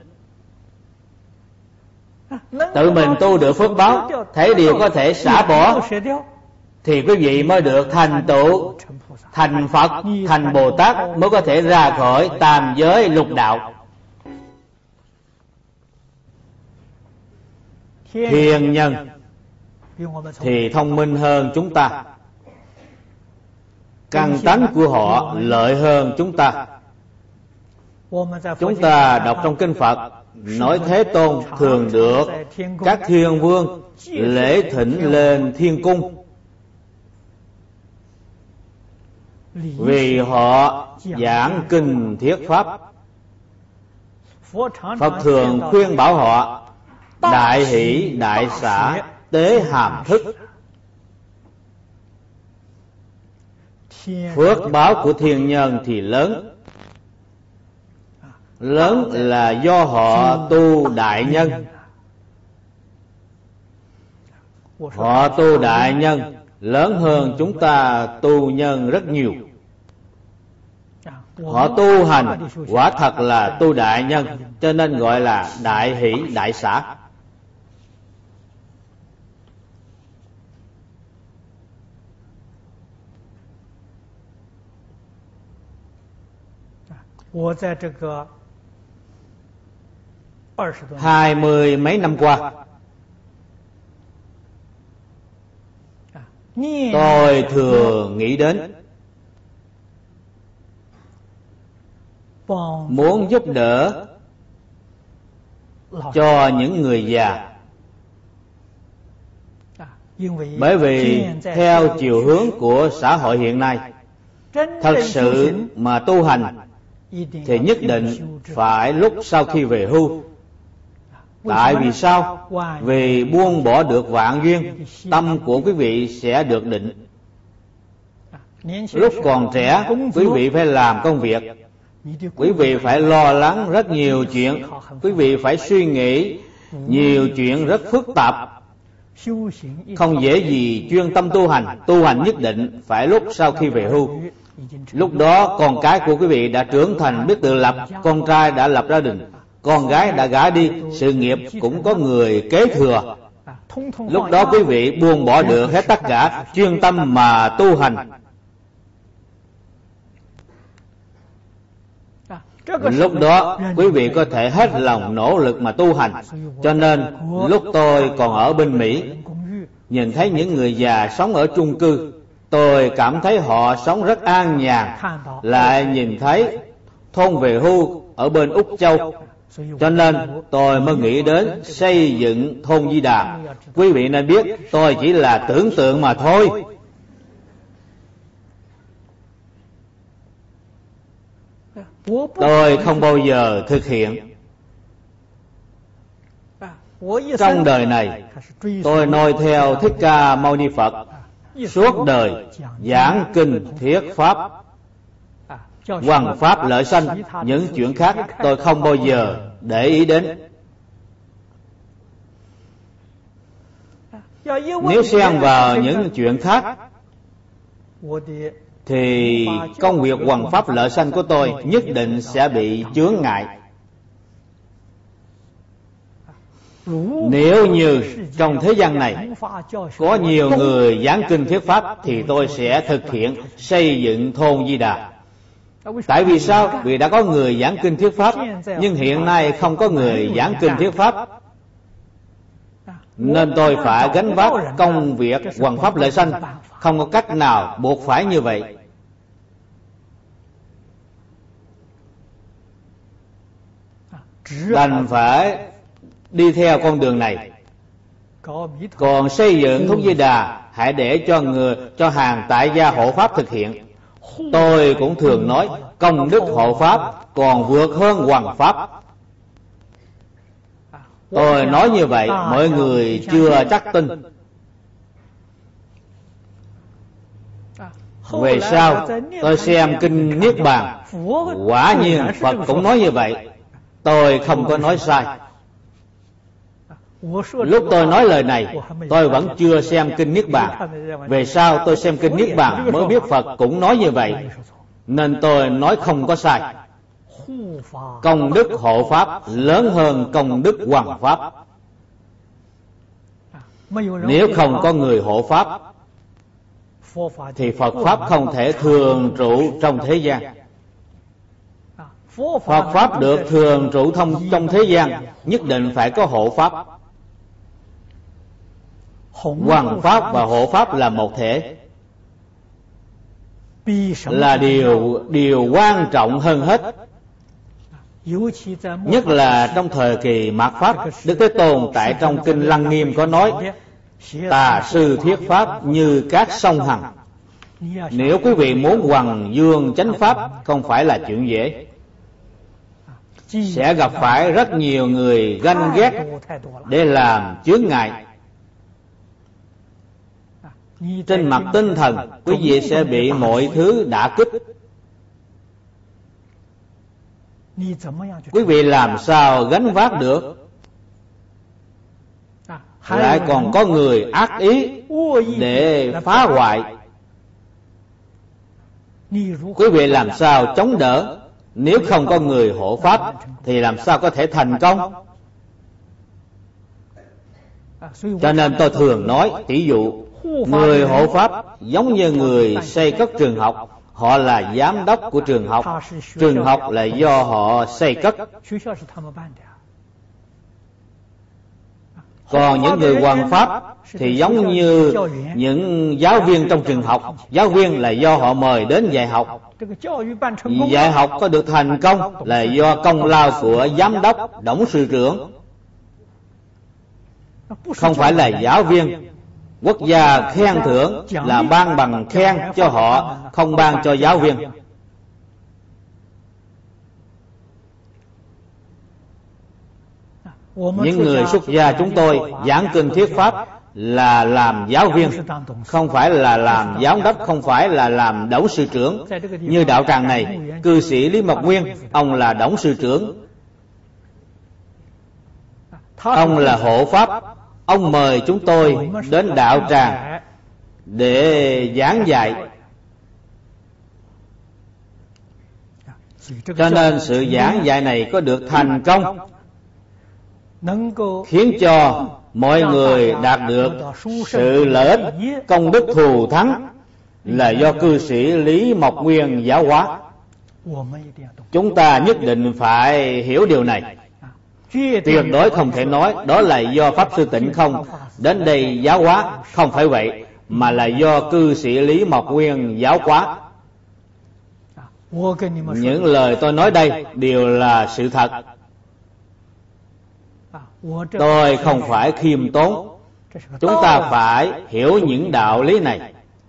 Tự mình tu được phước báo, thấy điều có thể xả bỏ, thì quý vị mới được thành tựu thành Phật, thành Bồ Tát, mới có thể ra khỏi tam giới lục đạo. Thiên nhân thì thông minh hơn chúng ta, căn tánh của họ lợi hơn chúng ta. Chúng ta đọc trong kinh Phật nói Thế Tôn thường được các thiên vương lễ thỉnh lên thiên cung, vì họ giảng kinh thuyết pháp. Phật thường khuyên bảo họ đại hỷ đại xả tế hàm thức. Phước báo của thiên nhân thì lớn. Lớn là do họ tu đại nhân. Họ tu đại nhân lớn hơn chúng ta tu nhân rất nhiều. Họ tu hành quả thật là tu đại nhân, cho nên gọi là đại hỷ đại xả. Hai mươi mấy năm qua, tôi thường nghĩ đến muốn giúp đỡ cho những người già. Bởi vì theo chiều hướng của xã hội hiện nay, thật sự mà tu hành thì nhất định phải lúc sau khi về hưu. Tại vì sao? Vì buông bỏ được vạn duyên, tâm của quý vị sẽ được định. Lúc còn trẻ, quý vị phải làm công việc, quý vị phải lo lắng rất nhiều chuyện, quý vị phải suy nghĩ nhiều chuyện rất phức tạp, không dễ gì chuyên tâm tu hành. Tu hành nhất định phải lúc sau khi về hưu. Lúc đó con cái của quý vị đã trưởng thành, biết tự lập, con trai đã lập gia đình, con gái đã gả đi, sự nghiệp cũng có người kế thừa. Lúc đó quý vị buông bỏ được hết tất cả, chuyên tâm mà tu hành. Lúc đó quý vị có thể hết lòng nỗ lực mà tu hành. Cho nên lúc tôi còn ở bên Mỹ, nhìn thấy những người già sống ở chung cư, tôi cảm thấy họ sống rất an nhàn. Lại nhìn thấy thôn về hưu ở bên Úc Châu, cho nên tôi mới nghĩ đến xây dựng thôn Di Đà. Quý vị nên biết tôi chỉ là tưởng tượng mà thôi. Tôi không bao giờ thực hiện. Trong đời này, tôi noi theo Thích Ca Mâu Ni Phật, suốt đời giảng kinh thuyết pháp, hoằng pháp lợi sanh. Những chuyện khác tôi không bao giờ để ý đến. Nếu xen vào những chuyện khác thì công việc hoằng pháp lợi sanh của tôi nhất định sẽ bị chướng ngại. Nếu như trong thế gian này có nhiều người giảng kinh thuyết pháp thì tôi sẽ thực hiện xây dựng thôn Di Đà. Tại vì sao? Vì đã có người giảng kinh thuyết pháp, nhưng hiện nay không có người giảng kinh thuyết pháp, nên tôi phải gánh vác công việc hoằng pháp lợi sanh. Không có cách nào, buộc phải như vậy. Đành phải đi theo con đường này. Còn xây dựng thôn Di Đà hãy để cho người cho hàng tại gia hộ pháp thực hiện. Tôi cũng thường nói công đức hộ pháp còn vượt hơn hoằng pháp. Tôi nói như vậy mọi người chưa chắc tin. Về sau tôi xem kinh Niết Bàn, quả nhiên Phật cũng nói như vậy. Tôi không có nói sai. Lúc tôi nói lời này, tôi vẫn chưa xem kinh Niết Bàn. Về sau tôi xem kinh Niết Bàn mới biết Phật cũng nói như vậy, nên tôi nói không có sai. Công đức hộ pháp lớn hơn công đức hoằng pháp. Nếu không có người hộ pháp thì Phật pháp không thể thường trụ trong thế gian. Phật pháp được thường trụ thông trong thế gian, nhất định phải có hộ pháp. Hoằng pháp và hộ pháp là một thể, là điều điều quan trọng hơn hết. Nhất là trong thời kỳ mạt pháp, Đức Thế Tôn tại trong kinh Lăng Nghiêm có nói: tà sư thuyết pháp như các sông Hằng. Nếu quý vị muốn hoằng dương chánh pháp, không phải là chuyện dễ. Sẽ gặp phải rất nhiều người ganh ghét để làm chướng ngại. Trên mặt tinh thần, quý vị sẽ bị mọi thứ đả kích. Quý vị làm sao gánh vác được? Lại còn có người ác ý để phá hoại. Quý vị làm sao chống đỡ? Nếu không có người hộ pháp thì làm sao có thể thành công? Cho nên tôi thường nói, ví dụ người hộ pháp giống như người xây cất trường học. Họ là giám đốc của trường học. Trường học là do họ xây cất. Còn những người hoằng pháp thì giống như những giáo viên trong trường học. Giáo viên là do họ mời đến dạy học. Dạy học có được thành công là do công lao của giám đốc,董事trưởng, không phải là giáo viên. Quốc gia khen thưởng là ban bằng khen cho họ, không ban cho giáo viên. Những người xuất gia chúng tôi giảng kinh thuyết pháp là làm giáo viên, không phải là làm giám đốc, không phải là làm董事trưởng. Như đạo tràng này, cư sĩ Lý Mộc Nguyên, ông là董事trưởng, ông là hộ pháp. Ông mời chúng tôi đến đạo tràng để giảng dạy. Cho nên sự giảng dạy này có được thành công, khiến cho mọi người đạt được sự lợi ích. Công đức thù thắng là do cư sĩ Lý Mộc Nguyên giáo hóa. Chúng ta nhất định phải hiểu điều này. Tuyệt đối không thể nói đó là do Pháp Sư Tịnh Không đến đây giáo hóa. Không phải vậy, mà là do cư sĩ Lý Mộc Nguyên giáo hóa. Những lời tôi nói đây đều là sự thật. Tôi không phải khiêm tốn. Chúng ta phải hiểu những đạo lý này.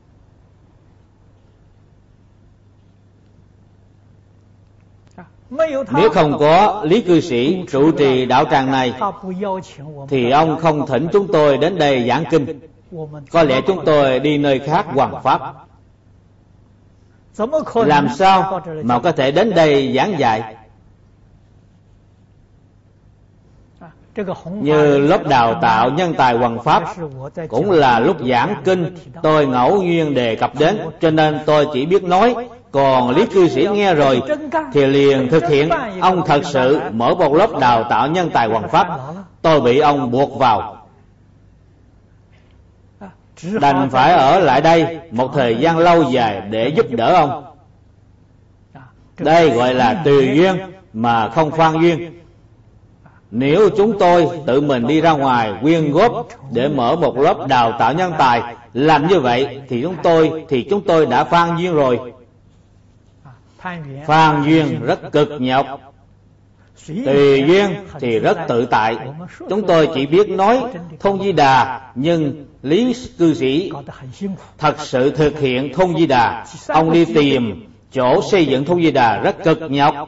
Nếu không có Lý cư sĩ trụ trì đạo tràng này thì ông không thỉnh chúng tôi đến đây giảng kinh. Có lẽ chúng tôi đi nơi khác hoằng pháp. Làm sao mà có thể đến đây giảng dạy? Như lớp đào tạo nhân tài hoằng pháp cũng là lúc giảng kinh tôi ngẫu nhiên đề cập đến, cho nên tôi chỉ biết nói. Còn Lý cư sĩ nghe rồi thì liền thực hiện. Ông thật sự mở một lớp đào tạo nhân tài hoằng pháp. tôi bị ông buộc vào, đành phải ở lại đây một thời gian lâu dài để giúp đỡ ông. Đây gọi là tùy duyên mà không phan duyên. Nếu chúng tôi tự mình đi ra ngoài quyên góp để mở một lớp đào tạo nhân tài, làm như vậy thì chúng tôi thì chúng tôi đã phan duyên rồi. Phan duyên rất cực nhọc, tùy duyên thì rất tự tại. Chúng tôi chỉ biết nói Thông Di Đà, nhưng lý cư sĩ thật sự thực hiện Thông Di Đà, ông đi tìm chỗ xây dựng Thông Di Đà rất cực nhọc.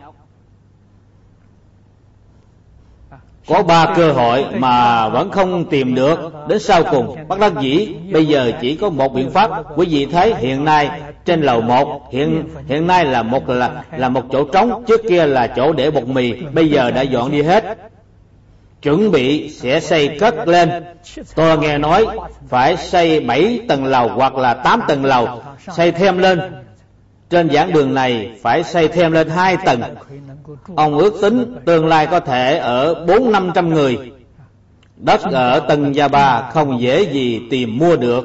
Có ba cơ hội mà vẫn không tìm được, đến sau cùng bất đắc dĩ bây giờ chỉ có một biện pháp. Quý vị thấy hiện nay trên lầu một hiện hiện nay là một là là một chỗ trống, trước kia là chỗ để bột mì, bây giờ đã dọn đi hết, chuẩn bị sẽ xây cất lên. Tôi nghe nói phải xây bảy tầng lầu hoặc là tám tầng lầu, xây thêm lên. Trên giảng đường này phải xây thêm lên hai tầng. Ông ước tính tương lai có thể ở bốn năm trăm người. Đất ở Tân Gia Ba không dễ gì tìm mua được.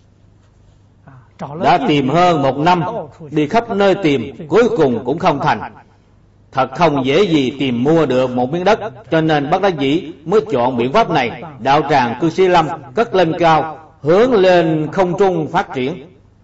Đã tìm hơn một năm, đi khắp nơi tìm, cuối cùng cũng không thành. Thật không dễ gì tìm mua được một miếng đất, cho nên bất đắc dĩ mới chọn biện pháp này. Đạo tràng Cư Sĩ Lâm cất lên cao, hướng lên không trung phát triển.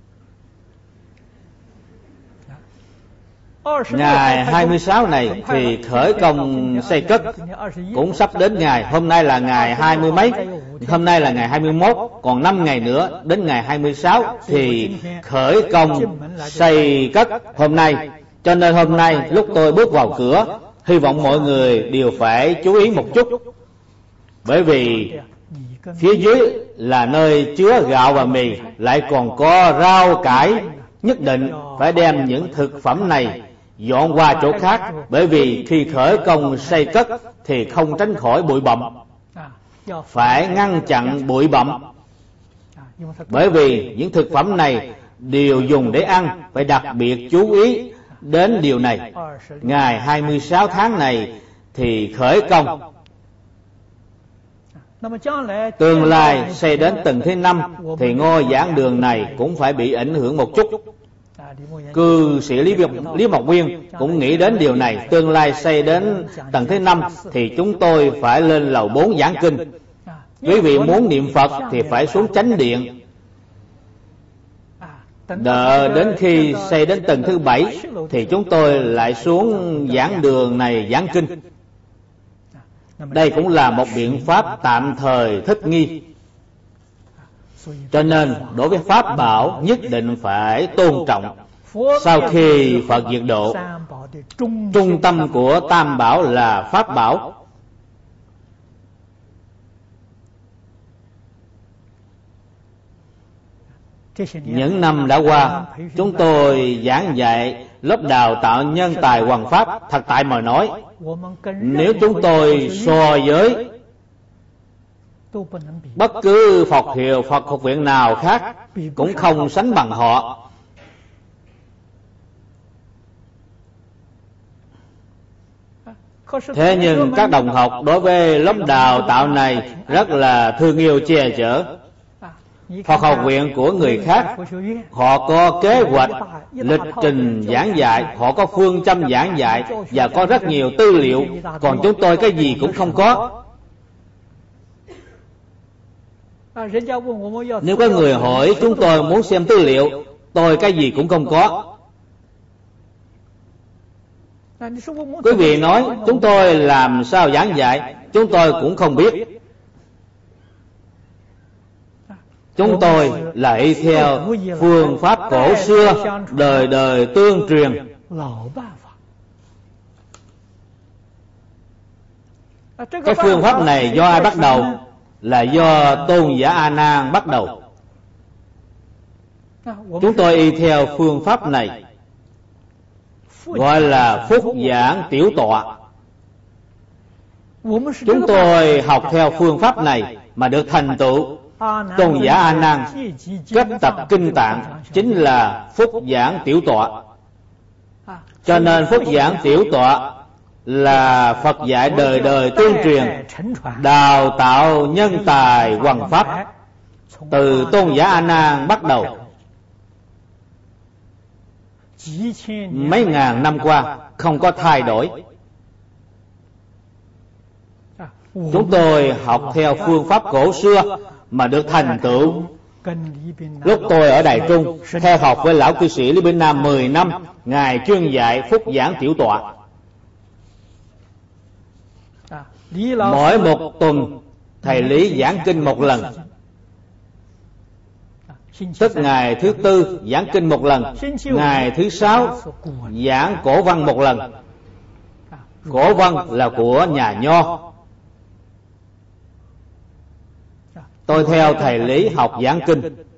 Ngày hai mươi sáu này thì khởi công xây cất, cũng sắp đến ngày. Hôm nay là ngày hai mươi mấy, hôm nay là ngày hai mươi mốt, còn năm ngày nữa đến ngày hai mươi sáu thì khởi công xây cất hôm nay. Cho nên hôm nay lúc tôi bước vào cửa, hy vọng mọi người đều phải chú ý một chút, bởi vì phía dưới là nơi chứa gạo và mì, lại còn có rau cải. Nhất định phải đem những thực phẩm này dọn qua chỗ khác, bởi vì khi khởi công xây cất thì không tránh khỏi bụi bặm, phải ngăn chặn bụi bặm, bởi vì những thực phẩm này đều dùng để ăn, phải đặc biệt chú ý đến điều này. Ngày hai mươi sáu tháng này thì khởi công, tương lai xây đến tầng thứ năm thì ngôi giảng đường này cũng phải bị ảnh hưởng một chút. Cư sĩ Lý, Lý Mộc Nguyên cũng nghĩ đến điều này. Tương lai xây đến tầng thứ năm thì chúng tôi phải lên lầu bốn giảng kinh. Quý vị muốn niệm Phật thì phải xuống chánh điện, đợi đến khi xây đến tầng thứ bảy thì chúng tôi lại xuống giảng đường này giảng kinh. Đây cũng là một biện pháp tạm thời thích nghi. Cho nên đối với pháp bảo nhất định phải tôn trọng. Sau khi Phật diệt độ, trung tâm của Tam Bảo là pháp bảo. Những năm đã qua, chúng tôi giảng dạy lớp đào tạo nhân tài hoằng pháp. Thật tại mà nói, nếu chúng tôi so với bất cứ Phật hiệu, Phật học viện nào khác, cũng không sánh bằng họ. Thế nhưng các đồng học đối với lớp đào tạo này rất là thương yêu che chở. Phật học viện của người khác, họ có kế hoạch, lịch trình giảng dạy, họ có phương châm giảng dạy và có rất nhiều tư liệu, còn chúng tôi cái gì cũng không có. Nếu có người hỏi chúng tôi muốn xem tư liệu, tôi cái gì cũng không có. Quý vị nói chúng tôi làm sao giảng dạy, chúng tôi cũng không biết. Chúng tôi là y theo phương pháp cổ xưa, đời đời tương truyền. Cái phương pháp này do ai bắt đầu? Là do Tôn giả A Nan bắt đầu. Chúng tôi y theo phương pháp này, gọi là phúc giảng tiểu tọa. Chúng tôi học theo phương pháp này mà được thành tựu. Tôn giả A Nan kết tập kinh tạng chính là phúc giảng tiểu tọa. Cho nên phúc giảng tiểu tọa là Phật dạy đời đời tương truyền, đào tạo nhân tài hoằng pháp, từ tôn giả A Nan bắt đầu. Mấy ngàn năm qua không có thay đổi. Chúng tôi học theo phương pháp cổ xưa mà được thành tựu. Lúc tôi ở Đài Trung theo học với lão cư sĩ Lý Bỉnh Nam mười năm, ngài chuyên dạy phúc giảng tiểu tọa. Mỗi một tuần thầy Lý giảng kinh một lần, tức ngày thứ tư giảng kinh một lần, ngày thứ sáu giảng cổ văn một lần. Cổ văn là của nhà Nho. Tôi theo thầy Lý học giảng kinh,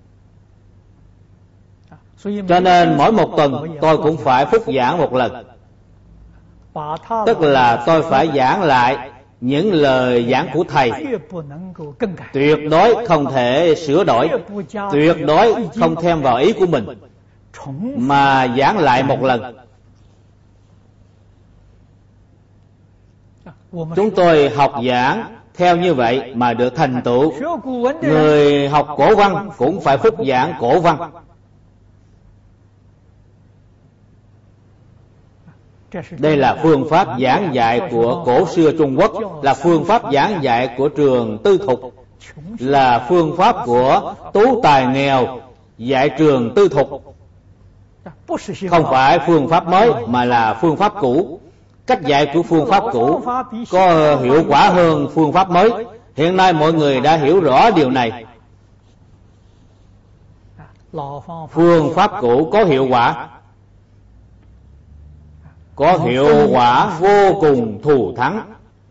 cho nên mỗi một tuần tôi cũng phải phúc giảng một lần. Tức là tôi phải giảng lại những lời giảng của thầy, tuyệt đối không thể sửa đổi, tuyệt đối không thêm vào ý của mình, mà giảng lại một lần. Chúng tôi học giảng theo như vậy mà được thành tựu. Người học cổ văn cũng phải phúc giảng cổ văn. Đây là phương pháp giảng dạy của cổ xưa Trung Quốc, là phương pháp giảng dạy của trường tư thục, là phương pháp của tú tài nghèo dạy trường tư thục. Không phải phương pháp mới mà là phương pháp cũ. Cách dạy của phương pháp cũ có hiệu quả hơn phương pháp mới. Hiện nay mọi người đã hiểu rõ điều này. Phương pháp cũ có hiệu quả, có hiệu quả vô cùng thù thắng.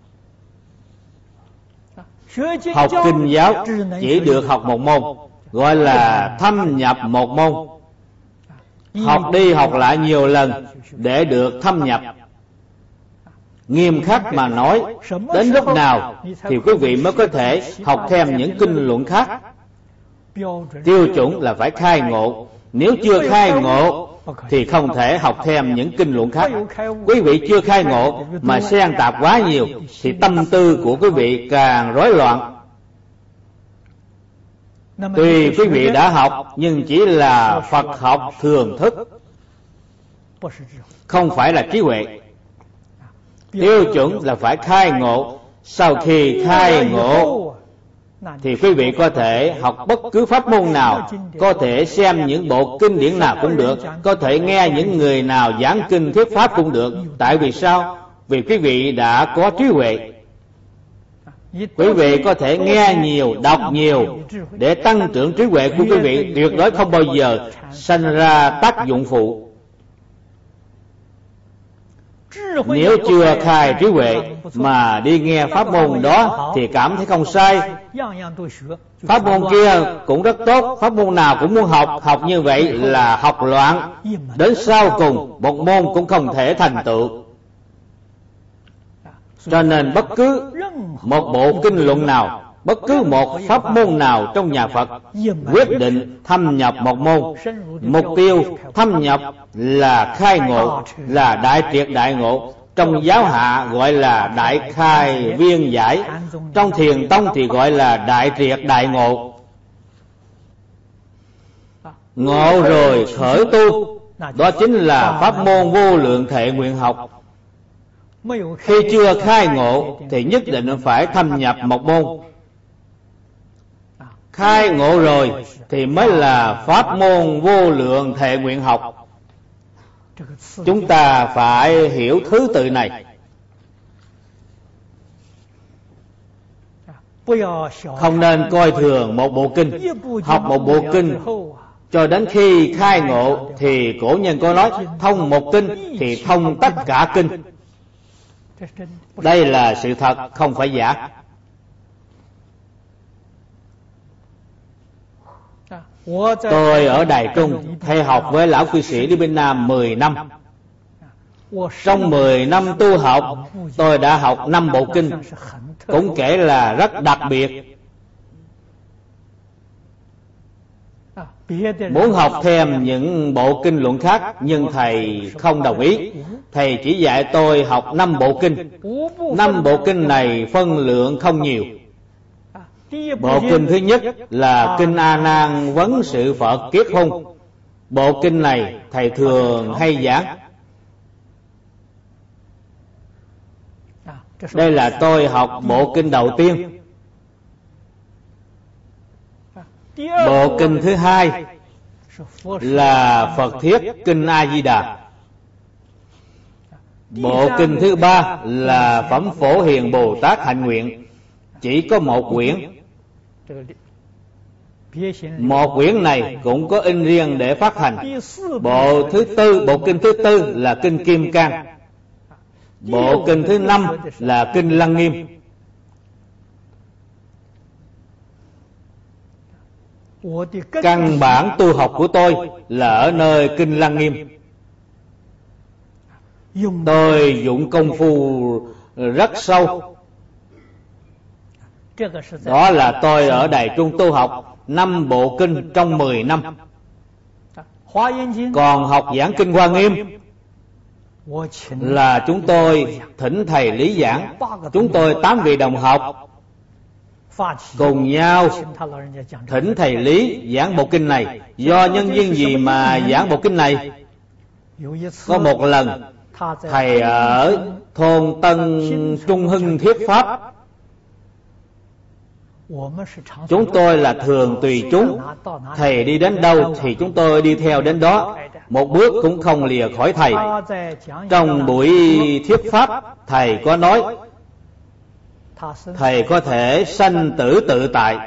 Học kinh giáo chỉ được học một môn, gọi là thâm nhập một môn. Học đi học lại nhiều lần để được thâm nhập. Nghiêm khắc mà nói, đến lúc nào thì quý vị mới có thể học thêm những kinh luận khác? Tiêu chuẩn là phải khai ngộ. Nếu chưa khai ngộ thì không thể học thêm những kinh luận khác. Quý vị chưa khai ngộ mà xen tạp quá nhiều thì tâm tư của quý vị càng rối loạn. Tuy quý vị đã học nhưng chỉ là Phật học thường thức, không phải là trí huệ. Tiêu chuẩn là phải khai ngộ. Sau khi khai ngộ thì quý vị có thể học bất cứ pháp môn nào, có thể xem những bộ kinh điển nào cũng được, có thể nghe những người nào giảng kinh thuyết pháp cũng được. Tại vì sao? Vì quý vị đã có trí huệ. Quý vị có thể nghe nhiều, đọc nhiều để tăng trưởng trí huệ của quý vị, tuyệt đối không bao giờ sanh ra tác dụng phụ. Nếu chưa khai trí huệ mà đi nghe pháp môn đó thì cảm thấy không sai. Pháp môn kia cũng rất tốt, pháp môn nào cũng muốn học, học như vậy là học loạn. Đến sau cùng một môn cũng không thể thành tựu. Cho nên bất cứ một bộ kinh luận nào, bất cứ một pháp môn nào trong nhà Phật, quyết định thâm nhập một môn, mục tiêu thâm nhập là khai ngộ, là đại triệt đại ngộ. Trong giáo hạ gọi là đại khai viên giải, trong thiền tông thì gọi là đại triệt đại ngộ. Ngộ rồi khởi tu, đó chính là pháp môn vô lượng thệ nguyện học. Khi chưa khai ngộ thì nhất định phải thâm nhập một môn. Khai ngộ rồi thì mới là pháp môn vô lượng thệ nguyện học. Chúng ta phải hiểu thứ tự này. Không nên coi thường một bộ kinh. Học một bộ kinh cho đến khi khai ngộ thì cổ nhân có nói thông một kinh thì thông tất cả kinh. Đây là sự thật, không phải giả. Tôi ở Đài Trung theo học với lão cư sĩ Lý Bỉnh Nam mười năm. Trong mười năm tu học, tôi đã học năm bộ kinh, cũng kể là rất đặc biệt. muốn học thêm những bộ kinh luận khác, nhưng thầy không đồng ý. Thầy chỉ dạy tôi học năm bộ kinh. Năm bộ kinh này phân lượng không nhiều. Bộ kinh thứ nhất là kinh A Nan vấn sự Phật Kiết Hung. Bộ kinh này thầy thường hay giảng. Đây là tôi học bộ kinh đầu tiên. Bộ kinh thứ hai là Phật Thiết kinh A Di Đà. Bộ kinh thứ ba là Phẩm Phổ Hiền Bồ Tát Hạnh Nguyện, chỉ có một quyển. Một quyển này cũng có in riêng để phát hành. Bộ thứ tư, bộ kinh thứ tư là kinh Kim Cang. Bộ kinh thứ năm là kinh Lăng Nghiêm. Căn bản tu học của tôi là ở nơi kinh Lăng Nghiêm. Tôi dụng công phu rất sâu. Đó là tôi ở Đài Trung tu học năm bộ kinh trong mười năm. Còn học giảng kinh Hoa Nghiêm là chúng tôi thỉnh thầy lý giảng. Chúng tôi tám vị đồng học cùng nhau thỉnh thầy lý giảng bộ kinh này. Do nhân duyên gì mà giảng bộ kinh này? Có một lần thầy ở thôn Tân Trung Hưng Thiết Pháp. Chúng tôi là thường tùy chúng. Thầy đi đến đâu thì chúng tôi đi theo đến đó, một bước cũng không lìa khỏi thầy. Trong buổi thuyết pháp, thầy có nói thầy có thể sanh tử tự tại.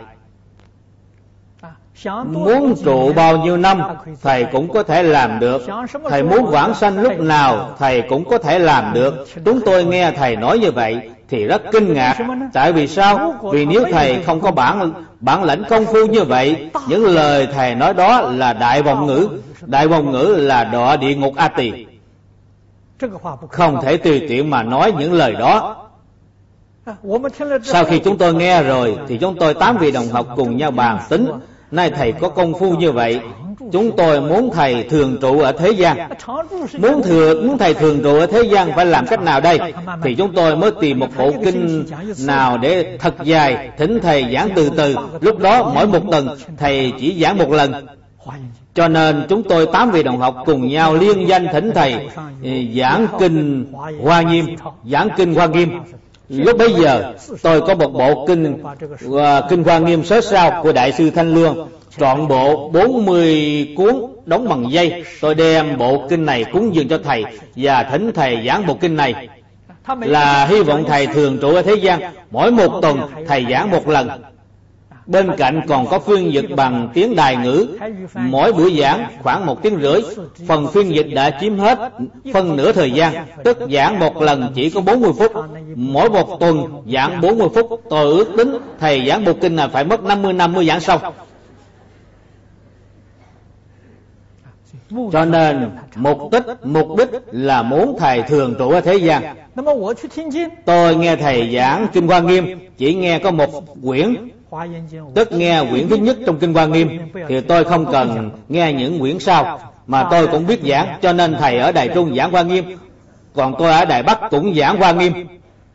Muốn trụ bao nhiêu năm thầy cũng có thể làm được. Thầy muốn vãng sanh lúc nào thầy cũng có thể làm được. Chúng tôi nghe thầy nói như vậy thì rất kinh ngạc. Tại vì sao? Vì nếu thầy không có bản bản lãnh công phu như vậy, những lời thầy nói đó là đại vọng ngữ. Đại vọng ngữ là đọa địa ngục A Tỳ. Không thể tùy tiện mà nói những lời đó. Sau khi chúng tôi nghe rồi thì chúng tôi tám vị đồng học cùng nhau bàn tính. Nay thầy có công phu như vậy, chúng tôi muốn thầy thường trụ ở thế gian. Muốn thừa muốn thầy thường trụ ở thế gian phải làm cách nào đây? Thì chúng tôi mới tìm một bộ kinh nào để thật dài, thỉnh thầy giảng từ từ. Lúc đó mỗi một tuần thầy chỉ giảng một lần. Cho nên chúng tôi tám vị đồng học cùng nhau liên danh thỉnh thầy giảng kinh Hoa Nghiêm, giảng kinh Hoa Nghiêm. Lúc bấy giờ tôi có một bộ kinh uh, kinh Hoa Nghiêm sớ sao của Đại sư Thanh Lương, trọn bộ bốn mươi cuốn đóng bằng dây. Tôi đem bộ kinh này cúng dường cho thầy và thỉnh thầy giảng bộ kinh này, là hy vọng thầy thường trụ ở thế gian. Mỗi một tuần thầy giảng một lần. Bên cạnh còn có phiên dịch bằng tiếng Đài ngữ. Mỗi buổi giảng khoảng một tiếng rưỡi. Phần phiên dịch đã chiếm hết phân nửa thời gian, tức giảng một lần chỉ có bốn mươi phút. Mỗi một tuần giảng bốn mươi phút. Tôi ước tính thầy giảng bộ kinh là phải mất năm mươi năm mới giảng xong. Cho nên mục đích mục đích là muốn thầy thường trụ ở thế gian. Tôi nghe thầy giảng kinh Hoa Nghiêm, chỉ nghe có một quyển, tức nghe quyển thứ nhất trong kinh Hoa Nghiêm, thì tôi không cần nghe những quyển sau, mà tôi cũng biết giảng. Cho nên thầy ở Đài Trung giảng Hoa Nghiêm, còn tôi ở Đài Bắc cũng giảng Hoa Nghiêm.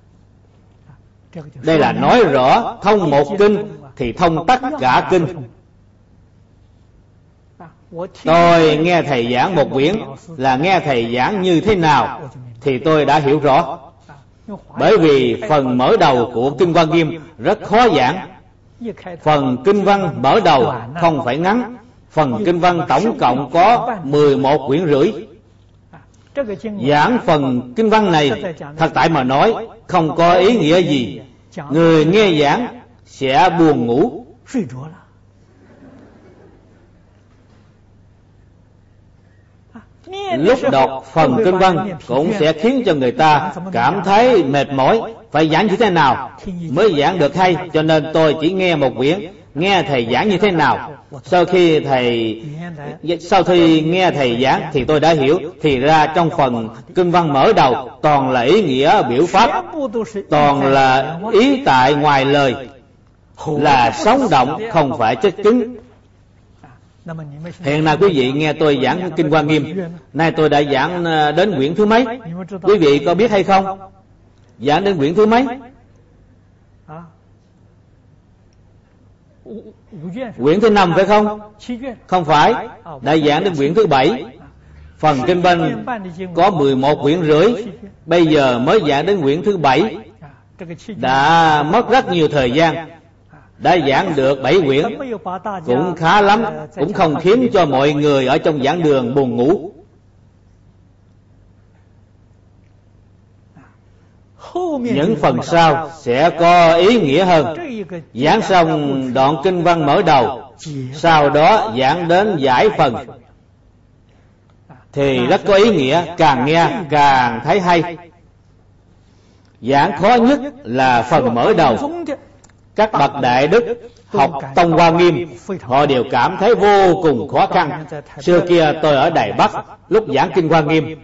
Đây là nói rõ thông một kinh thì thông tất cả kinh. Tôi nghe thầy giảng một quyển là nghe thầy giảng như thế nào thì tôi đã hiểu rõ. Bởi vì phần mở đầu của kinh Hoa Nghiêm rất khó giảng. Phần kinh văn mở đầu không phải ngắn. Phần kinh văn tổng cộng có mười một quyển rưỡi. Giảng phần kinh văn này thật tại mà nói không có ý nghĩa gì. Người nghe giảng sẽ buồn ngủ. Lúc đọc phần kinh văn cũng sẽ khiến cho người ta cảm thấy mệt mỏi. Phải giảng như thế nào mới giảng được hay? Cho nên tôi chỉ nghe một quyển, nghe thầy giảng như thế nào. Sau khi thầy sau khi nghe thầy giảng thì tôi đã hiểu. Thì ra trong phần kinh văn mở đầu toàn là ý nghĩa biểu pháp, toàn là ý tại ngoài lời, là sống động không phải chất chứng. Hiện nay quý vị nghe tôi giảng Kinh Hoa Nghiêm. Nay tôi đã giảng đến quyển thứ mấy? Quý vị có biết hay không? Giảng đến quyển thứ mấy? Quyển thứ năm phải không? Không phải, đã giảng đến quyển thứ bảy. Phần kinh văn có mười một quyển rưỡi, bây giờ mới giảng đến quyển thứ bảy. Đã mất rất nhiều thời gian. Đã giảng được bảy quyển, cũng khá lắm, cũng không khiến cho mọi người ở trong giảng đường buồn ngủ. Những phần sau sẽ có ý nghĩa hơn. Giảng xong đoạn kinh văn mở đầu, sau đó giảng đến giải phần thì rất có ý nghĩa, càng nghe càng thấy hay. Giảng khó nhất là phần mở đầu. Các bậc đại đức học Tông Hoa Nghiêm, họ đều cảm thấy vô cùng khó khăn. Xưa kia tôi ở Đài Bắc, lúc giảng Kinh Hoa Nghiêm,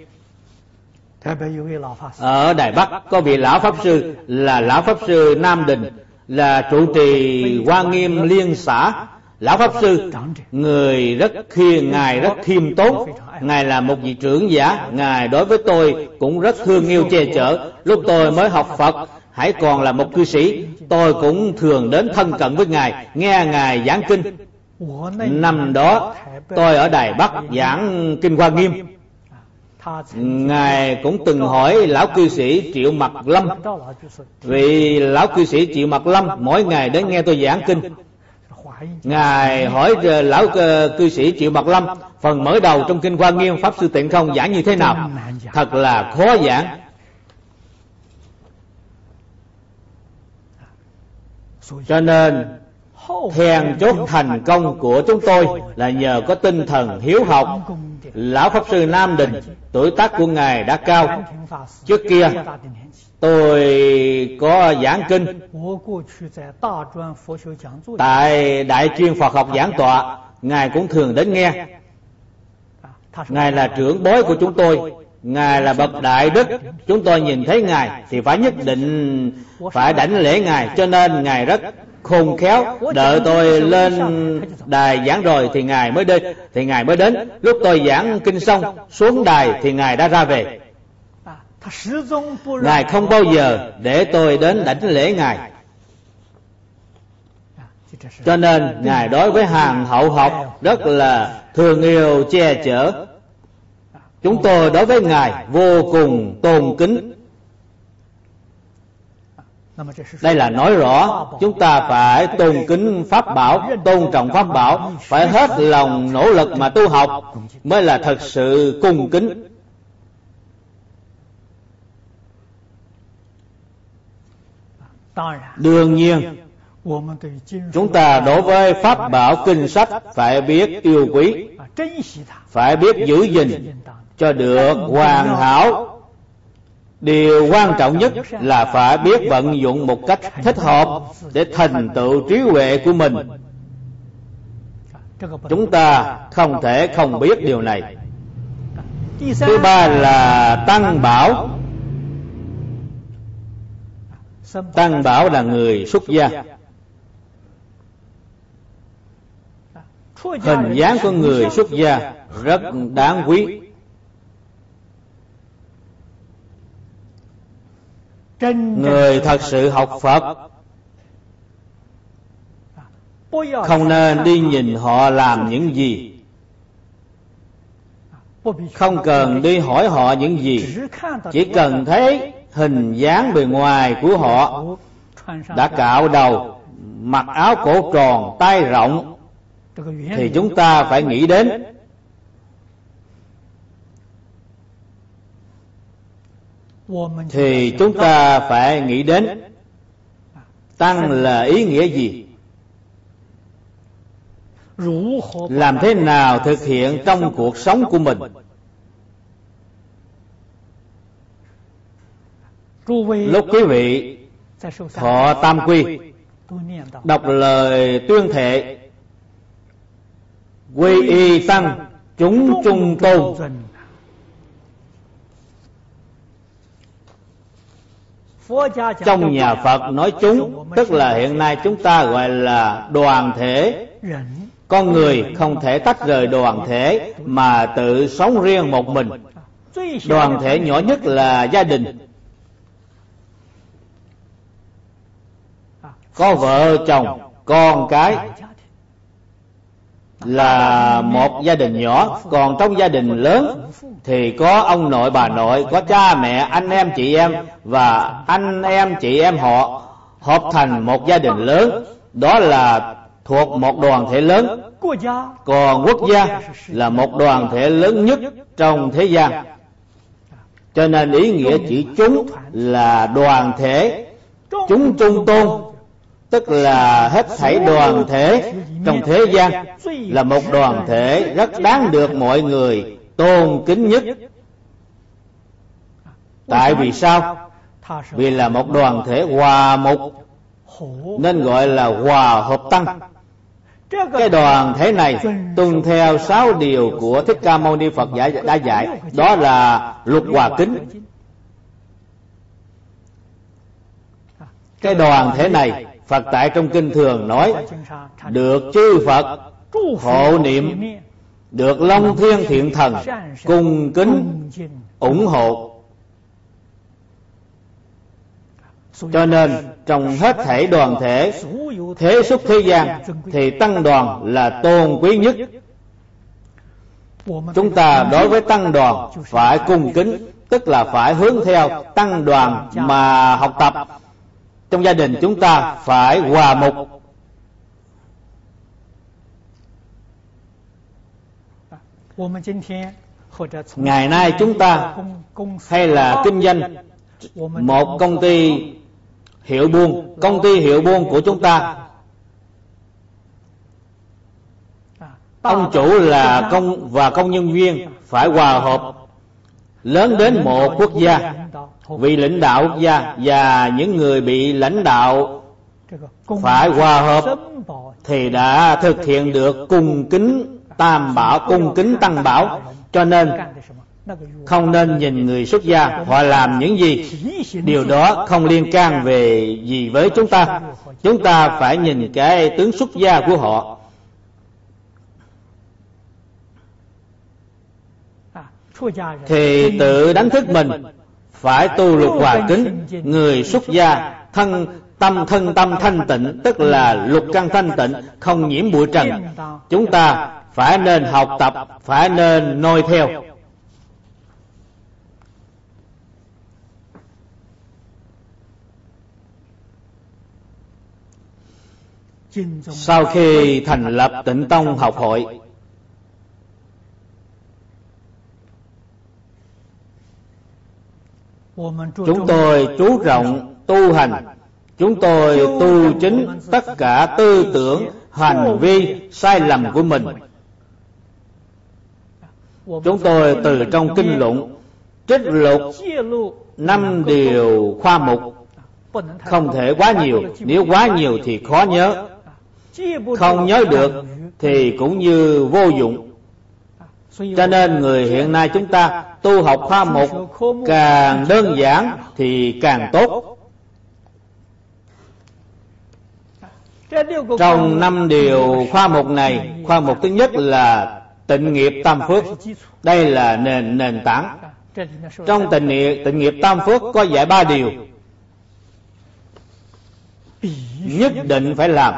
ở Đài Bắc có vị lão pháp sư là lão pháp sư Nam Đình, là trụ trì Hoa Nghiêm Liên xã. Lão pháp sư người rất khiêm, ngài rất khiêm tốn, ngài là một vị trưởng giả, ngài đối với tôi cũng rất thương yêu che chở. Lúc tôi mới học Phật, hãy còn là một cư sĩ, tôi cũng thường đến thân cận với ngài, nghe ngài giảng kinh. Năm đó tôi ở Đài Bắc giảng Kinh Hoa Nghiêm, ngài cũng từng hỏi lão cư sĩ Triệu Mật Lâm. Vì lão cư sĩ Triệu Mật Lâm mỗi ngày đến nghe tôi giảng kinh. Ngài hỏi lão cư sĩ Triệu Mật Lâm, phần mở đầu trong Kinh Hoa Nghiêm Pháp Sư Tịnh Không giảng như thế nào? Thật là khó giảng. Cho nên then chốt thành công của chúng tôi là nhờ có tinh thần hiếu học. Lão Pháp Sư Nam Đình, tuổi tác của ngài đã cao. Trước kia tôi có giảng kinh tại Đại Chuyên Phật học giảng tọa, ngài cũng thường đến nghe. Ngài là trưởng bối của chúng tôi, ngài là bậc đại đức. Chúng tôi nhìn thấy ngài thì phải nhất định phải đảnh lễ ngài, cho nên ngài rất khôn khéo. Đợi tôi lên đài giảng rồi thì ngài mới đến, thì ngài mới đến. Lúc tôi giảng kinh xong xuống đài thì ngài đã ra về. Ngài không bao giờ để tôi đến đảnh lễ ngài. Cho nên ngài đối với hàng hậu học rất là thương yêu che chở. Chúng tôi đối với ngài vô cùng tôn kính. Đây là nói rõ chúng ta phải tôn kính pháp bảo, tôn trọng pháp bảo, phải hết lòng nỗ lực mà tu học mới là thật sự cung kính. Đương nhiên chúng ta đối với pháp bảo kinh sách phải biết yêu quý, phải biết giữ gìn cho được hoàn hảo. Điều quan trọng nhất là phải biết vận dụng một cách thích hợp để thành tựu trí huệ của mình. Chúng ta không thể không biết điều này. Thứ ba là tăng bảo. Tăng bảo là người xuất gia. Hình dáng của người xuất gia rất đáng quý. Người thật sự học Phật không nên đi nhìn họ làm những gì, không cần đi hỏi họ những gì, chỉ cần thấy hình dáng bề ngoài của họ, đã cạo đầu, mặc áo cổ tròn, tay rộng, thì chúng ta phải nghĩ đến. Thì chúng ta phải nghĩ đến tăng là ý nghĩa gì, làm thế nào thực hiện trong cuộc sống của mình. Lúc quý vị thọ tam quy, đọc lời tuyên thệ quy y tăng, chúng trung tôn, trong nhà Phật nói chúng, tức là hiện nay chúng ta gọi là đoàn thể. Con người không thể tách rời đoàn thể mà tự sống riêng một mình. Đoàn thể nhỏ nhất là gia đình. Có vợ chồng, con cái là một gia đình nhỏ. Còn trong gia đình lớn thì có ông nội bà nội, có cha mẹ, anh em chị em, và anh em chị em họ hợp thành một gia đình lớn. Đó là thuộc một đoàn thể lớn. Còn quốc gia là một đoàn thể lớn nhất trong thế gian. Cho nên ý nghĩa chữ chúng là đoàn thể, chúng trung tôn, tức là hết thảy đoàn thể trong thế gian là một đoàn thể rất đáng được mọi người tôn kính nhất. Tại vì sao? Vì là một đoàn thể hòa mục, nên gọi là hòa hợp tăng. Cái đoàn thể này tuân theo sáu điều của Thích Ca Mâu Ni Phật đã dạy, đó là luật hòa kính. Cái đoàn thể này Phật tại trong kinh thường nói được chư Phật hộ niệm, được Long Thiên Thiện Thần cung kính ủng hộ. Cho nên trong hết thảy đoàn thể thế xuất thế gian thì tăng đoàn là tôn quý nhất. Chúng ta đối với tăng đoàn phải cung kính, tức là phải hướng theo tăng đoàn mà học tập. Trong gia đình chúng ta phải hòa mục. Ngày nay chúng ta hay là kinh doanh một công ty hiệu buôn, công ty hiệu buôn của chúng ta, ông chủ là công và công nhân viên phải hòa hợp. Lớn đến một quốc gia, vị lãnh đạo quốc gia và những người bị lãnh đạo phải hòa hợp thì đã thực hiện được cung kính tam bảo, cung kính tăng bảo. Cho nên không nên nhìn người xuất gia họ làm những gì, điều đó không liên can về gì với chúng ta. Chúng ta phải nhìn cái tướng xuất gia của họ. Thì tự đánh thức mình phải tu luật hòa kính. Người xuất gia thân tâm thân tâm thanh tịnh, tức là lục căn thanh tịnh, không nhiễm bụi trần. Chúng ta phải nên học tập, phải nên noi theo. Sau khi thành lập Tịnh Tông học hội, chúng tôi chú trọng tu hành. Chúng tôi tu chính tất cả tư tưởng, hành vi sai lầm của mình. Chúng tôi từ trong kinh luận trích lục năm điều khoa mục, không thể quá nhiều. Nếu quá nhiều thì khó nhớ, không nhớ được thì cũng như vô dụng. Cho nên người hiện nay chúng ta tu học khoa mục càng đơn giản thì càng tốt. Trong năm điều khoa mục này, khoa mục thứ nhất là tịnh nghiệp tam phước. Đây là nền nền tảng. Trong tịnh nghiệp, tịnh nghiệp tam phước có dạy ba điều nhất định phải làm.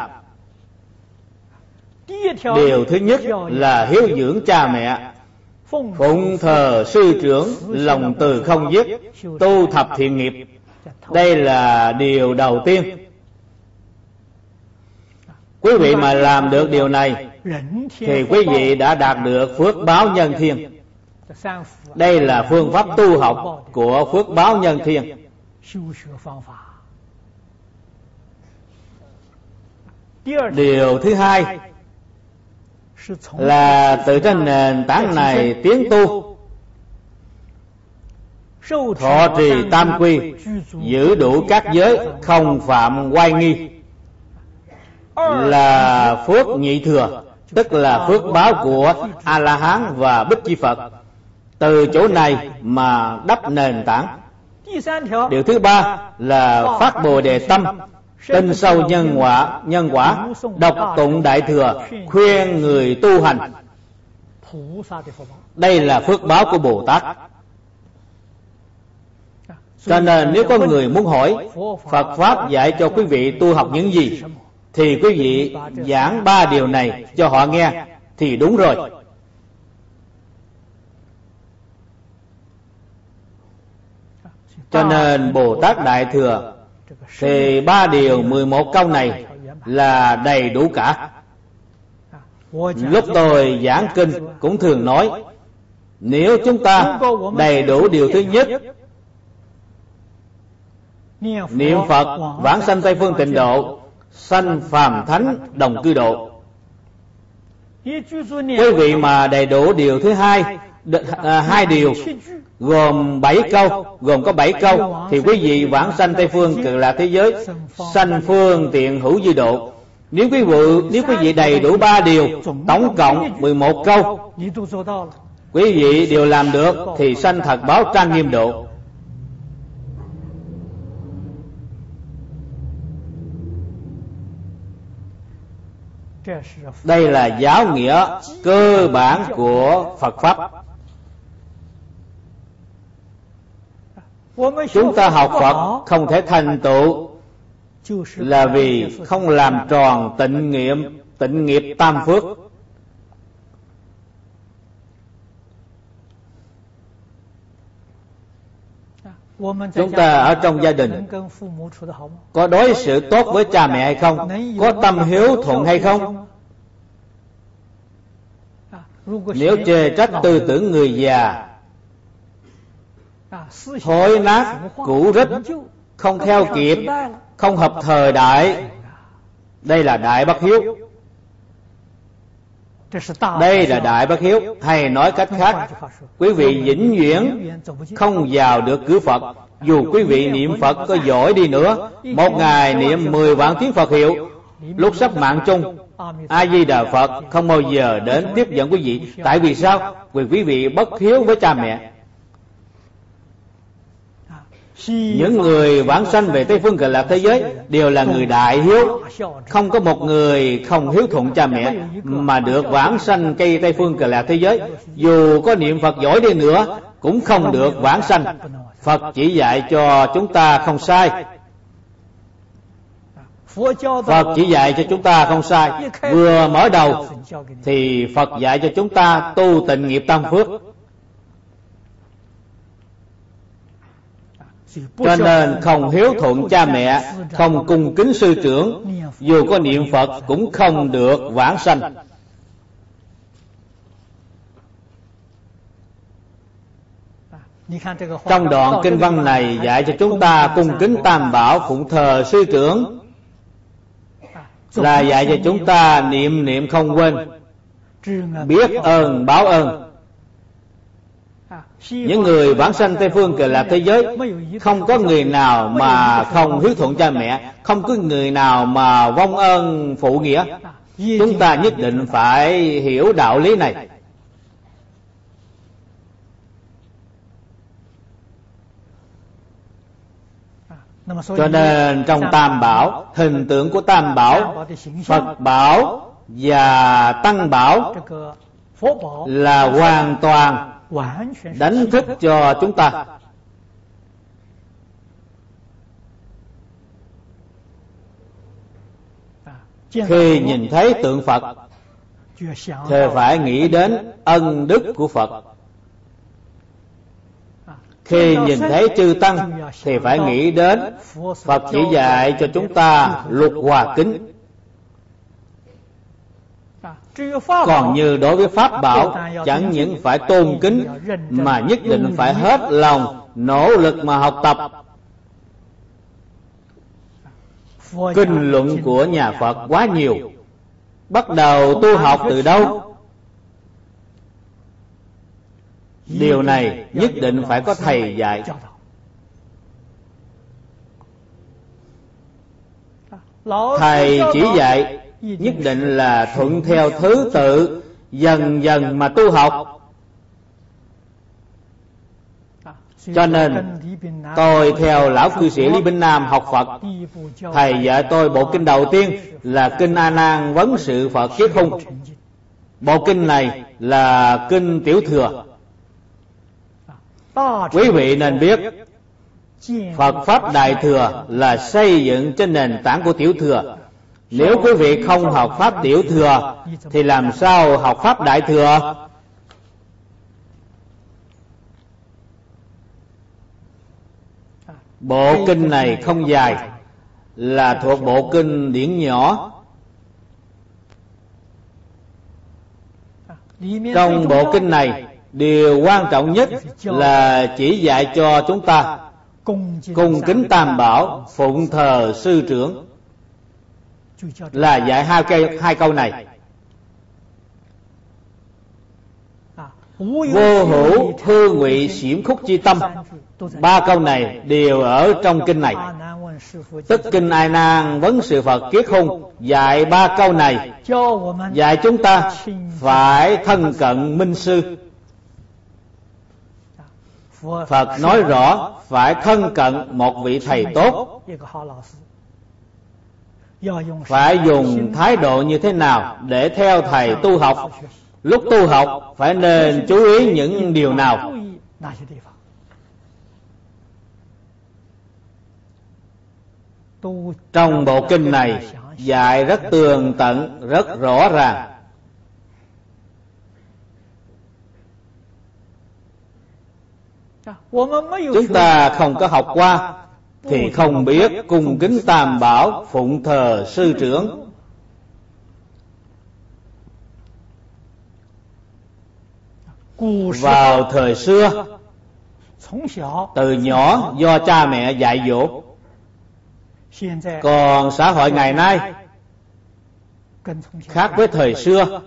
Điều thứ nhất là hiếu dưỡng cha mẹ, phụng thờ sư trưởng, lòng từ không dứt, tu thập thiện nghiệp. Đây là điều đầu tiên. Quý vị mà làm được điều này thì quý vị đã đạt được phước báo nhân thiên. Đây là phương pháp tu học của phước báo nhân thiên. Điều thứ hai là từ trên nền tảng này tiến tu, thọ trì tam quy, giữ đủ các giới, không phạm oai nghi, là phước nhị thừa, tức là phước báo của A-la-hán và Bích Chi Phật. Từ chỗ này mà đắp nền tảng. Điều thứ ba là phát Bồ Đề tâm, tin sâu nhân quả, nhân quả, đọc tụng Đại Thừa, khuyên người tu hành. Đây là phước báo của Bồ Tát. Cho nên nếu có người muốn hỏi Phật Pháp dạy cho quý vị tu học những gì, thì quý vị giảng ba điều này cho họ nghe thì đúng rồi. Cho nên Bồ Tát Đại Thừa thì ba điều mười một câu này là đầy đủ cả. Lúc tôi giảng kinh cũng thường nói, nếu chúng ta đầy đủ điều thứ nhất, niệm Phật vãng sanh Tây Phương Tịnh Độ, sanh phàm thánh đồng cư độ. Quý vị mà đầy đủ điều thứ hai, à, hai điều gồm bảy câu, gồm có bảy câu, thì quý vị vãng sanh Tây Phương Cực Lạc thế giới, sanh phương tiện hữu dư độ. Nếu quý vị nếu quý vị đầy đủ ba điều, tổng cộng mười một câu, quý vị đều làm được thì sanh thật báo trang nghiêm độ. Đây là giáo nghĩa cơ bản của Phật Pháp. Chúng ta học Phật không thể thành tựu là vì không làm tròn tịnh nghiệp, tịnh nghiệp tam phước. Chúng ta ở trong gia đình có đối xử tốt với cha mẹ hay không? Có tâm hiếu thuận hay không? Nếu chê trách tư tưởng người già, thối nát, cũ rích, không theo kịp, không hợp thời đại, đây là đại bất hiếu. Đây là đại bất hiếu. Hay nói cách khác, quý vị vĩnh viễn không vào được cửa Phật. Dù quý vị niệm Phật có giỏi đi nữa, một ngày niệm mười vạn tiếng Phật hiệu, lúc sắp mạng chung, A Di Đà Phật không bao giờ đến tiếp dẫn quý vị. Tại vì sao? Vì quý vị bất hiếu với cha mẹ. Những người vãng sanh về Tây Phương Cực Lạc thế giới đều là người đại hiếu. Không có một người không hiếu thuận cha mẹ mà được vãng sanh cây Tây Phương Cực Lạc thế giới. Dù có niệm Phật giỏi đi nữa cũng không được vãng sanh. Phật chỉ dạy cho chúng ta không sai. Phật chỉ dạy cho chúng ta không sai. Vừa mở đầu thì Phật dạy cho chúng ta tu tịnh nghiệp tam phước. Cho nên không hiếu thuận cha mẹ, không cung kính sư trưởng, dù có niệm Phật cũng không được vãng sanh. Trong đoạn kinh văn này dạy cho chúng ta cung kính Tam Bảo, phụng thờ sư trưởng, là dạy cho chúng ta niệm niệm không quên, biết ơn báo ơn. Những người vãng sanh Tây Phương Cực Lạc thế giới, không có người nào mà không hiếu thuận cha mẹ, không có người nào mà vong ơn phụ nghĩa. Chúng ta nhất định phải hiểu đạo lý này. Cho nên trong Tam Bảo, hình tượng của Tam Bảo, Phật Bảo và Tăng Bảo là hoàn toàn đánh thức cho chúng ta. Khi nhìn thấy tượng Phật thì phải nghĩ đến ân đức của Phật. Khi nhìn thấy chư Tăng thì phải nghĩ đến Phật chỉ dạy cho chúng ta luật hòa kính. Còn như đối với Pháp Bảo, chẳng những phải tôn kính mà nhất định phải hết lòng nỗ lực mà học tập. Kinh luận của nhà Phật quá nhiều. Bắt đầu tu học từ đâu? Điều này nhất định phải có thầy dạy. Thầy chỉ dạy nhất định là thuận theo thứ tự, dần dần mà tu học. Cho nên tôi theo lão cư sĩ Lý Bỉnh Nam học Phật. Thầy dạy tôi bộ kinh đầu tiên là kinh A Nan Vấn Sự Phật Kiết Hung. Bộ kinh này là kinh Tiểu Thừa. Quý vị nên biết Phật Pháp Đại Thừa là xây dựng trên nền tảng của Tiểu Thừa. Nếu quý vị không học Pháp Tiểu Thừa thì làm sao học Pháp Đại Thừa? Bộ kinh này không dài, là thuộc bộ kinh điển nhỏ. Trong bộ kinh này, điều quan trọng nhất là chỉ dạy cho chúng ta cung kính Tam Bảo, phụng thờ sư trưởng, là dạy hai câu, hai câu này. Vô hữu hư ngụy xiểm khúc chi tâm. Ba câu này đều ở trong kinh này. Tức kinh A Nan Vấn Sự Phật Kiết Hung dạy ba câu này, dạy chúng ta phải thân cận minh sư. Phật nói rõ phải thân cận một vị thầy tốt, phải dùng thái độ như thế nào để theo thầy tu học. Lúc tu học phải nên chú ý những điều nào? Trong bộ kinh này dạy rất tường tận, rất rõ ràng. Chúng ta không có học qua thì không biết cung kính Tam Bảo, phụng thờ sư trưởng. Vào thời xưa, từ nhỏ do cha mẹ dạy dỗ. Còn xã hội ngày nay khác với thời xưa.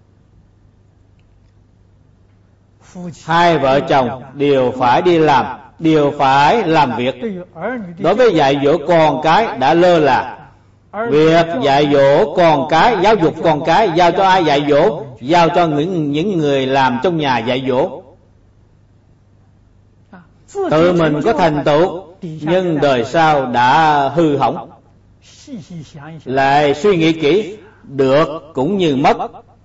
Hai vợ chồng đều phải đi làm, đều phải làm việc. Đối với dạy dỗ con cái đã lơ là. Việc dạy dỗ con cái, giáo dục con cái, giao cho ai dạy dỗ? Giao cho những, những người làm trong nhà dạy dỗ. Tự mình có thành tựu, nhưng đời sau đã hư hỏng. Lại suy nghĩ kỹ, được cũng như mất.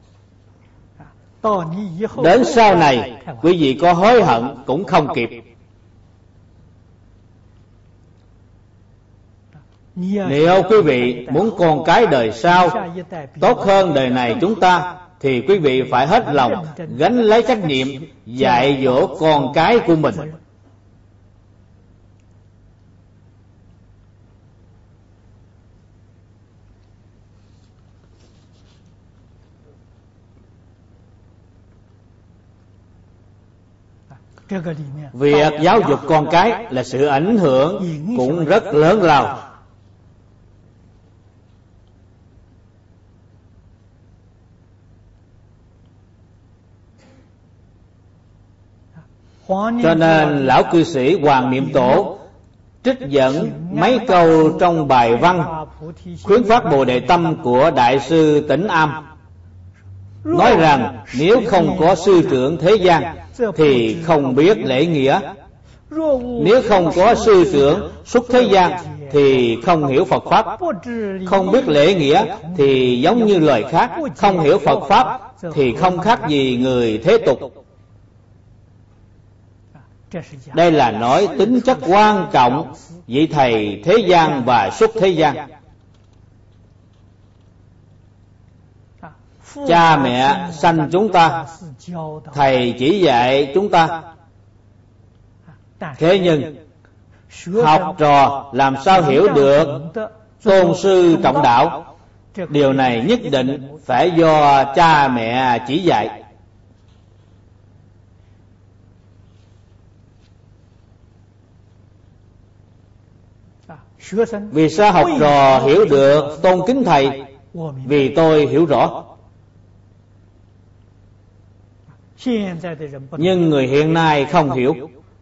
Đến sau này, quý vị có hối hận cũng không kịp. Nếu quý vị muốn con cái đời sau tốt hơn đời này chúng ta, thì quý vị phải hết lòng gánh lấy trách nhiệm dạy dỗ con cái của mình. Việc giáo dục con cái là sự ảnh hưởng cũng rất lớn lao. Cho nên lão cư sĩ Hoàng Niệm Tổ trích dẫn mấy câu trong bài văn khuyến phát Bồ Đề Tâm của Đại sư Tĩnh Am, nói rằng nếu không có sư trưởng thế gian thì không biết lễ nghĩa. Nếu không có sư trưởng xuất thế gian thì không hiểu Phật Pháp. Không biết lễ nghĩa thì giống như lời khác. Không hiểu Phật Pháp thì không khác gì người thế tục. Đây là nói tính chất quan trọng vị thầy thế gian và xuất thế gian. Cha mẹ sanh chúng ta, thầy chỉ dạy chúng ta. Thế nhưng học trò làm sao hiểu được tôn sư trọng đạo? Điều này nhất định phải do cha mẹ chỉ dạy. Vì sao học trò hiểu được tôn kính thầy? Vì tôi hiểu rõ. Nhưng người hiện nay không hiểu.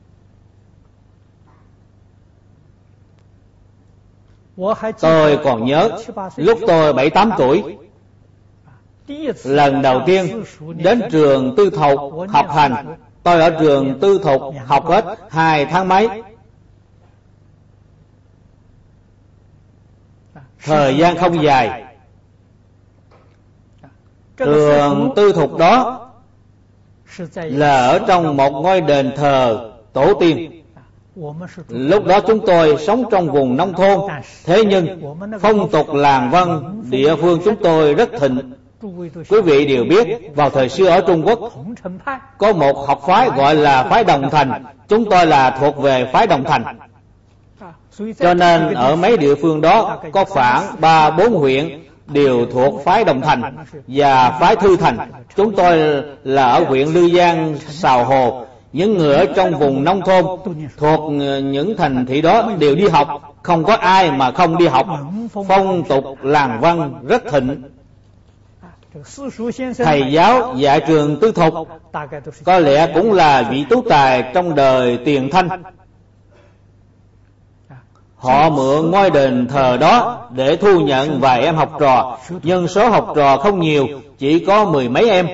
Tôi còn nhớ lúc tôi bảy tám tuổi, lần đầu tiên đến trường Tư Thục học hành, Tôi ở trường tư thục học hết hai tháng mấy. Thời gian không dài. Trường tư thục đó là ở trong một ngôi đền thờ tổ tiên. Lúc đó chúng tôi sống trong vùng nông thôn, thế nhưng phong tục làng văn địa phương chúng tôi rất thịnh. Quý vị đều biết, vào thời xưa ở Trung Quốc có một học phái gọi là phái Đồng Thành. Chúng tôi là thuộc về phái Đồng Thành. Cho nên ở mấy địa phương đó có khoảng ba bốn huyện đều thuộc phái Đồng Thành và phái Thư Thành. Chúng tôi là ở huyện Lư Giang, Sào Hồ. Những người ở trong vùng nông thôn thuộc những thành thị đó đều đi học, không có ai mà không đi học. Phong tục làng văn rất thịnh. Thầy giáo dạy trường tư thục có lẽ cũng là vị tú tài trong đời tiền Thanh. Họ mượn ngôi đền thờ đó để thu nhận vài em học trò, nhưng số học trò không nhiều, chỉ có mười mấy em.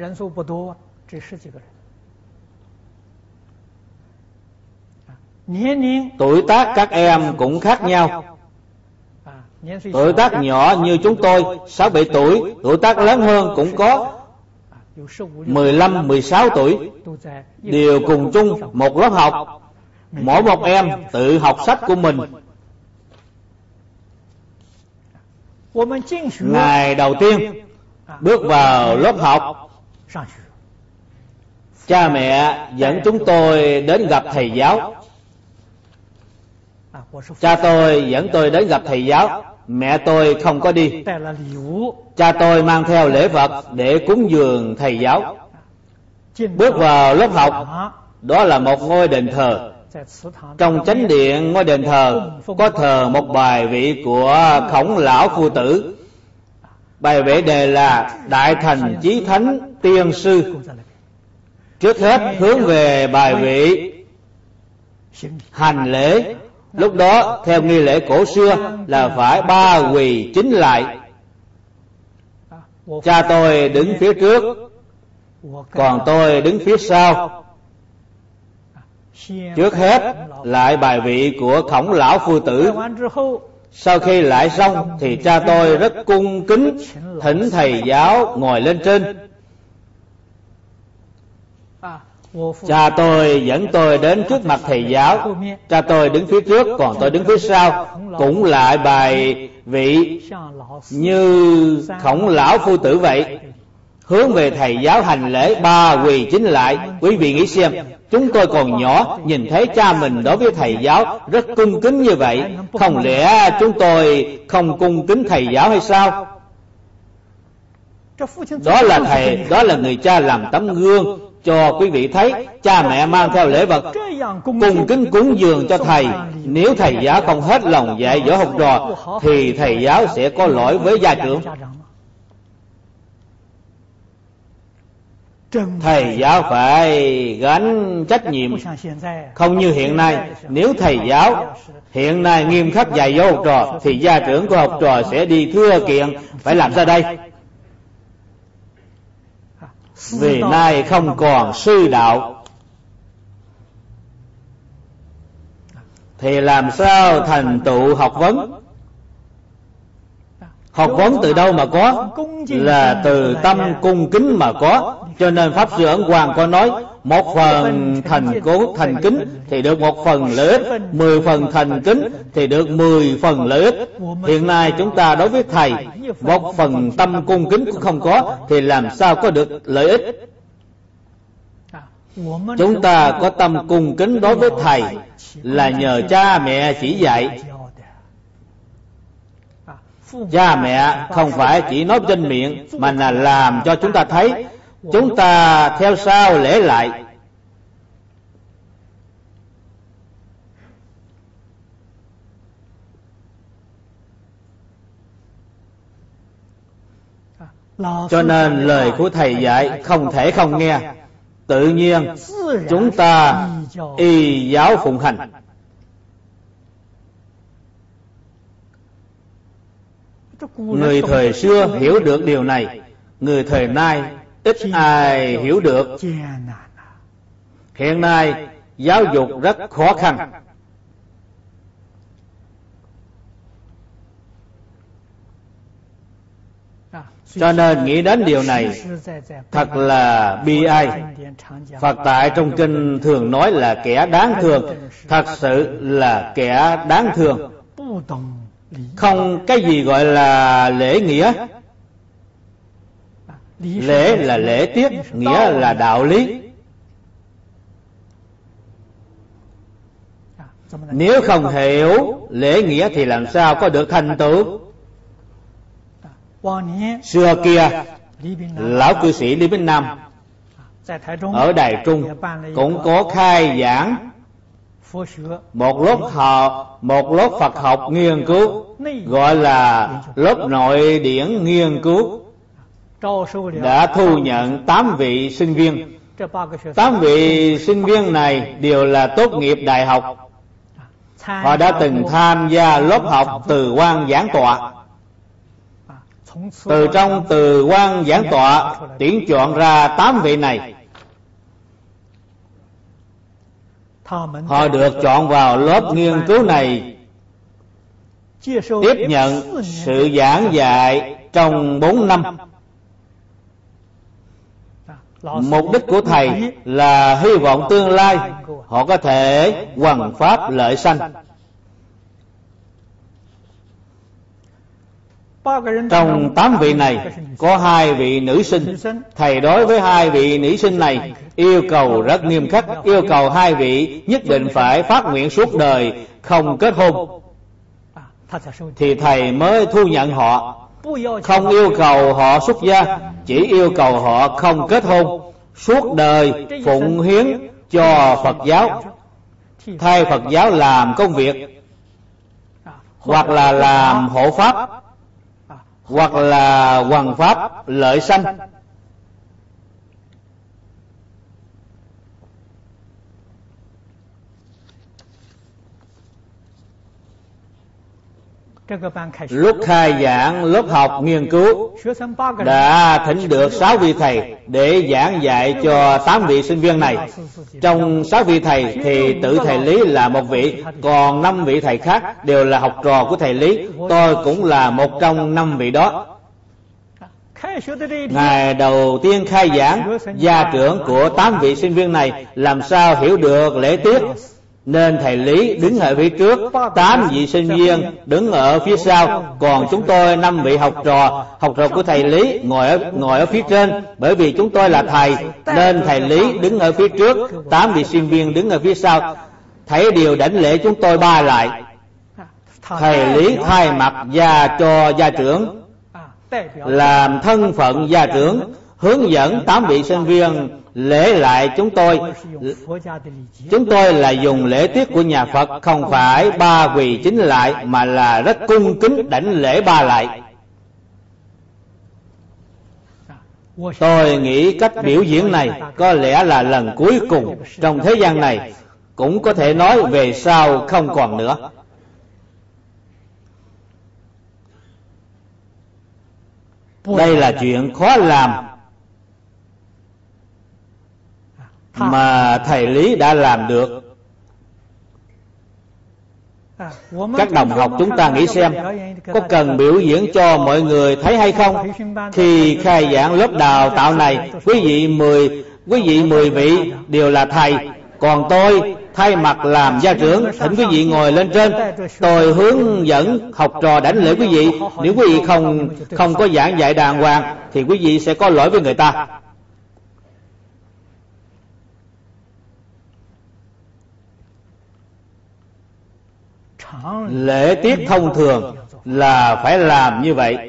Tuổi tác các em cũng khác nhau. Tuổi tác nhỏ như chúng tôi sáu bảy tuổi, tuổi tác lớn hơn cũng có mười lăm mười sáu tuổi, đều cùng chung một lớp học. Mỗi một em tự học sách của mình. Ngày đầu tiên bước vào lớp học, cha mẹ dẫn chúng tôi đến gặp thầy giáo. Cha tôi dẫn tôi đến gặp thầy giáo, mẹ tôi không có đi. Cha tôi mang theo lễ vật để cúng dường thầy giáo. Bước vào lớp học, đó là một ngôi đền thờ. Trong chánh điện ngôi đền thờ có thờ một bài vị của Khổng Lão Phu Tử. Bài vị đề là Đại Thành Chí Thánh Tiên Sư. Trước hết hướng về bài vị hành lễ. Lúc đó theo nghi lễ cổ xưa là phải ba quỳ chính lại. Cha tôi đứng phía trước, còn tôi đứng phía sau. Trước hết lại bài vị của Khổng Lão Phu Tử. Sau khi lại xong thì cha tôi rất cung kính thỉnh thầy giáo ngồi lên trên. Cha tôi dẫn tôi đến trước mặt thầy giáo. Cha tôi đứng phía trước, còn tôi đứng phía sau. Cũng lại bài vị như Khổng Lão Phu Tử vậy. Hướng về thầy giáo hành lễ ba quỳ chính lại. Quý vị nghĩ xem, chúng tôi còn nhỏ, nhìn thấy cha mình đối với thầy giáo rất cung kính như vậy, không lẽ chúng tôi không cung kính thầy giáo hay sao? Đó là thầy, đó là người cha làm tấm gương cho quý vị thấy. Cha mẹ mang theo lễ vật cung kính cúng dường cho thầy. Nếu thầy giáo không hết lòng dạy dỗ học trò thì thầy giáo sẽ có lỗi với gia trưởng. Thầy giáo phải gánh trách nhiệm, không như hiện nay. Nếu thầy giáo hiện nay nghiêm khắc dạy dỗ học trò thì gia trưởng của học trò sẽ đi thưa kiện. Phải làm sao đây? Vì nay không còn sư đạo thì làm sao thành tựu học vấn? Học vấn từ đâu mà có? Là từ tâm cung kính mà có. Cho nên Pháp Sư Ấn Quang có nói, một phần thành cố thành kính thì được một phần lợi ích, mười phần thành kính thì được mười phần lợi ích. Hiện nay chúng ta đối với thầy, một phần tâm cung kính cũng không có thì làm sao có được lợi ích? Chúng ta có tâm cung kính đối với thầy là nhờ cha mẹ chỉ dạy. Cha mẹ không phải chỉ nói trên miệng mà là làm cho chúng ta thấy. Chúng ta theo sau lễ lại. Cho nên lời của thầy dạy không thể không nghe. Tự nhiên chúng ta y giáo phụng hành. Người thời xưa hiểu được điều này, người thời nay ít ai hiểu được. Hiện nay giáo dục rất khó khăn. Cho nên nghĩ đến điều này thật là bi ai. Phật tại trong kinh thường nói là kẻ đáng thương, thật sự là kẻ đáng thương. Không cái gì gọi là lễ nghĩa. Lễ là lễ tiết, nghĩa là đạo lý. Nếu không hiểu lễ nghĩa thì làm sao có được thành tựu. Xưa kia, lão cư sĩ Lý Bính Nam ở Đài Trung cũng có khai giảng một lớp học, một lớp Phật học nghiên cứu, gọi là lớp nội điển nghiên cứu, đã thu nhận tám vị sinh viên. Tám vị sinh viên này đều là tốt nghiệp đại học. Họ đã từng tham gia lớp học Từ Quan giảng tọa. Từ trong Từ Quan giảng tọa tuyển chọn ra tám vị này. Họ được chọn vào lớp nghiên cứu này, tiếp nhận sự giảng dạy trong bốn năm. Mục đích của thầy là hy vọng tương lai họ có thể hoằng pháp lợi sanh. Trong tám vị này có hai vị nữ sinh. Thầy đối với hai vị nữ sinh này yêu cầu rất nghiêm khắc, yêu cầu hai vị nhất định phải phát nguyện suốt đời không kết hôn, thì thầy mới thu nhận họ. Không yêu cầu họ xuất gia, chỉ yêu cầu họ không kết hôn, suốt đời phụng hiến cho Phật giáo, thay Phật giáo làm công việc, hoặc là làm hộ pháp, hoặc là hoằng pháp lợi sanh. Lúc khai giảng lớp học nghiên cứu đã thỉnh được sáu vị thầy để giảng dạy cho tám vị sinh viên này. Trong sáu vị thầy thì tự thầy Lý là một vị, còn năm vị thầy khác đều là học trò của thầy Lý. Tôi cũng là một trong năm vị đó. Ngày đầu tiên khai giảng, gia trưởng của tám vị sinh viên này làm sao hiểu được lễ tiết, nên thầy Lý đứng ở phía trước, tám vị sinh viên đứng ở phía sau, còn chúng tôi năm vị học trò, học trò của thầy Lý ngồi ở, ngồi ở phía trên. Bởi vì chúng tôi là thầy, nên thầy Lý đứng ở phía trước, tám vị sinh viên đứng ở phía sau. Thấy điều đảnh lễ chúng tôi ba lại. Thầy Lý thay mặt gia cho gia trưởng, làm thân phận gia trưởng, hướng dẫn tám vị sinh viên lễ lại chúng tôi. Chúng tôi là dùng lễ tiết của nhà Phật, không phải ba quỳ chính lại, mà là rất cung kính đảnh lễ ba lại. Tôi nghĩ cách biểu diễn này có lẽ là lần cuối cùng trong thế gian này, cũng có thể nói về sau không còn nữa. Đây là chuyện khó làm mà thầy Lý đã làm được. Các đồng học chúng ta nghĩ xem, có cần biểu diễn cho mọi người thấy hay không? Khi khai giảng lớp đào tạo này, quý vị mười quý vị mười vị đều là thầy, còn tôi thay mặt làm gia trưởng, thỉnh quý vị ngồi lên trên. Tôi hướng dẫn học trò đảnh lễ quý vị. Nếu quý vị không không có giảng dạy đàng hoàng thì quý vị sẽ có lỗi với người ta. Lễ tiết thông thường là phải làm như vậy.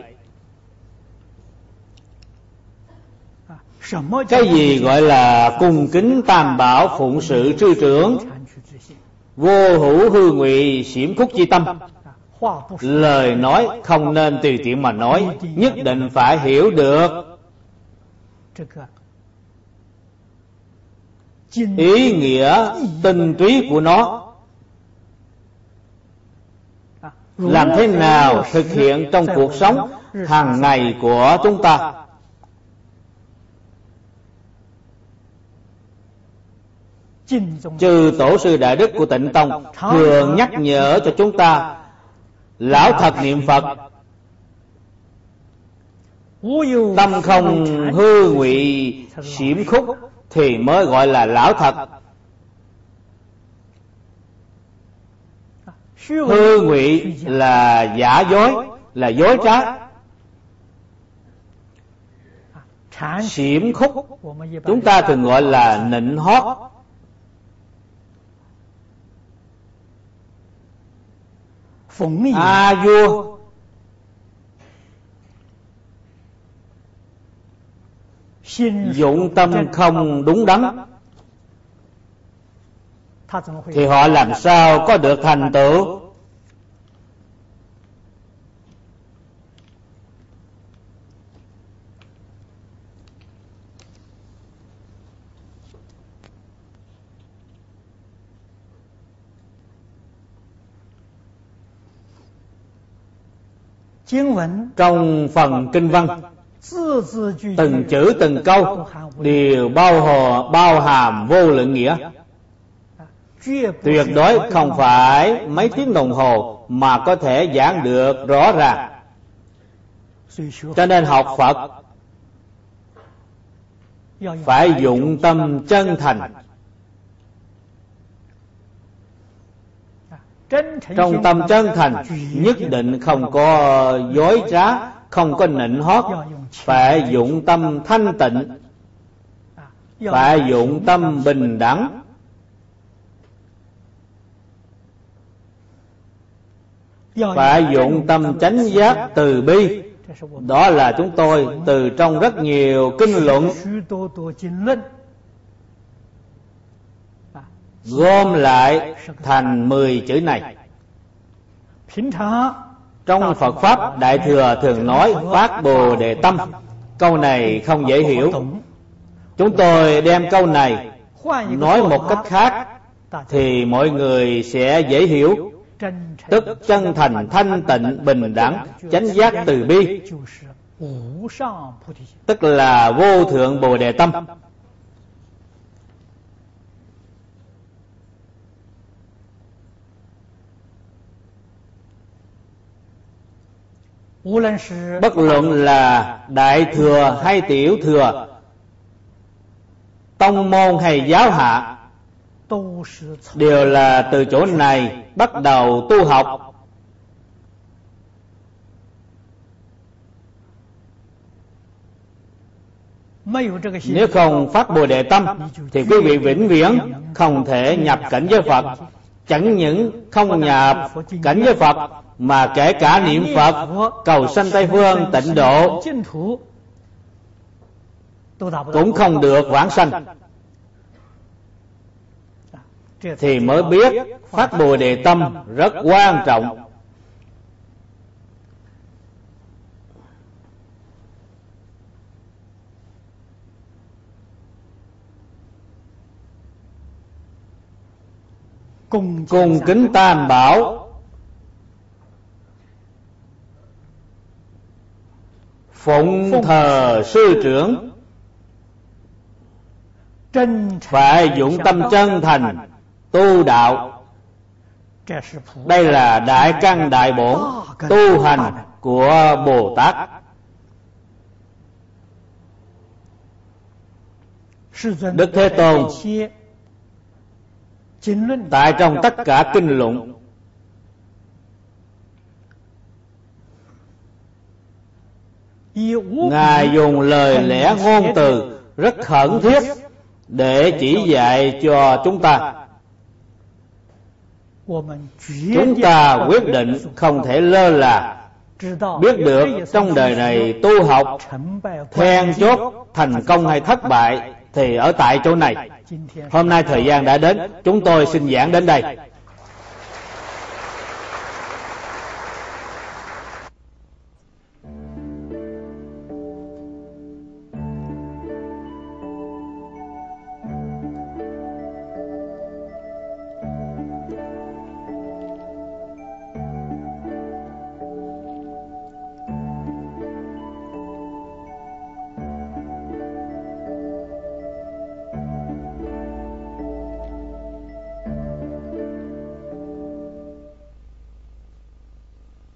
Cái gì gọi là cung kính tam bảo, phụng sự sư trưởng, vô hữu hư ngụy, xiểm khúc chi tâm. Lời nói không nên tùy tiện mà nói, nhất định phải hiểu được ý nghĩa tinh túy của nó. Làm thế nào thực hiện trong cuộc sống hàng ngày của chúng ta. À, Chư tổ sư đại đức của Tịnh Tông thường nhắc nhở cho chúng ta lão thật niệm Phật, tâm không hư ngụy xiểm khúc thì mới gọi là lão thật. Hư ngụy là giả dối, là dối trá. Xiểm khúc chúng ta thường gọi là nịnh hót. A vua dụng tâm không đúng đắn thì họ làm sao có được thành tựu? Trong phần kinh văn, từng chữ từng câu đều bao hồ bao hàm vô lượng nghĩa, tuyệt đối không phải mấy tiếng đồng hồ mà có thể giảng được rõ ràng. Cho nên học Phật phải dụng tâm chân thành. Trong tâm chân thành nhất định không có dối trá, không có nịnh hót. Phải dụng tâm thanh tịnh, phải dụng tâm bình đẳng, phải dụng tâm chánh giác từ bi. Đó là chúng tôi từ trong rất nhiều kinh luận gom lại thành mười chữ này. Trong Phật Pháp Đại Thừa thường nói phát Bồ Đề tâm. Câu này không dễ hiểu. Chúng tôi đem câu này nói một cách khác thì mọi người sẽ dễ hiểu. Tức chân thành, thanh tịnh, bình đẳng, chánh giác từ bi, tức là vô thượng Bồ Đề tâm. Bất luận là Đại Thừa hay Tiểu Thừa, tông môn hay giáo hạ, đều là từ chỗ này bắt đầu tu học. Nếu không phát Bồ Đề tâm thì quý vị vĩnh viễn không thể nhập cảnh với Phật. Chẳng những không nhập cảnh với Phật mà kể cả niệm Phật cầu sanh Tây Phương tịnh độ cũng không được vãng sanh. Thì mới biết phát Bồ Đề tâm rất quan trọng. Cung kính Tam Bảo, phụng thờ sư trưởng, phải dụng tâm chân thành tu đạo. Đây là đại căn đại bổn tu hành của Bồ Tát. Đức Thế Tôn tại trong tất cả kinh luận Ngài dùng lời lẽ ngôn từ rất khẩn thiết để chỉ dạy cho chúng ta. Chúng ta quyết định không thể lơ là, biết được trong đời này tu học then chốt thành công hay thất bại thì ở tại chỗ này. Hôm nay thời gian đã đến, chúng tôi xin giảng đến đây.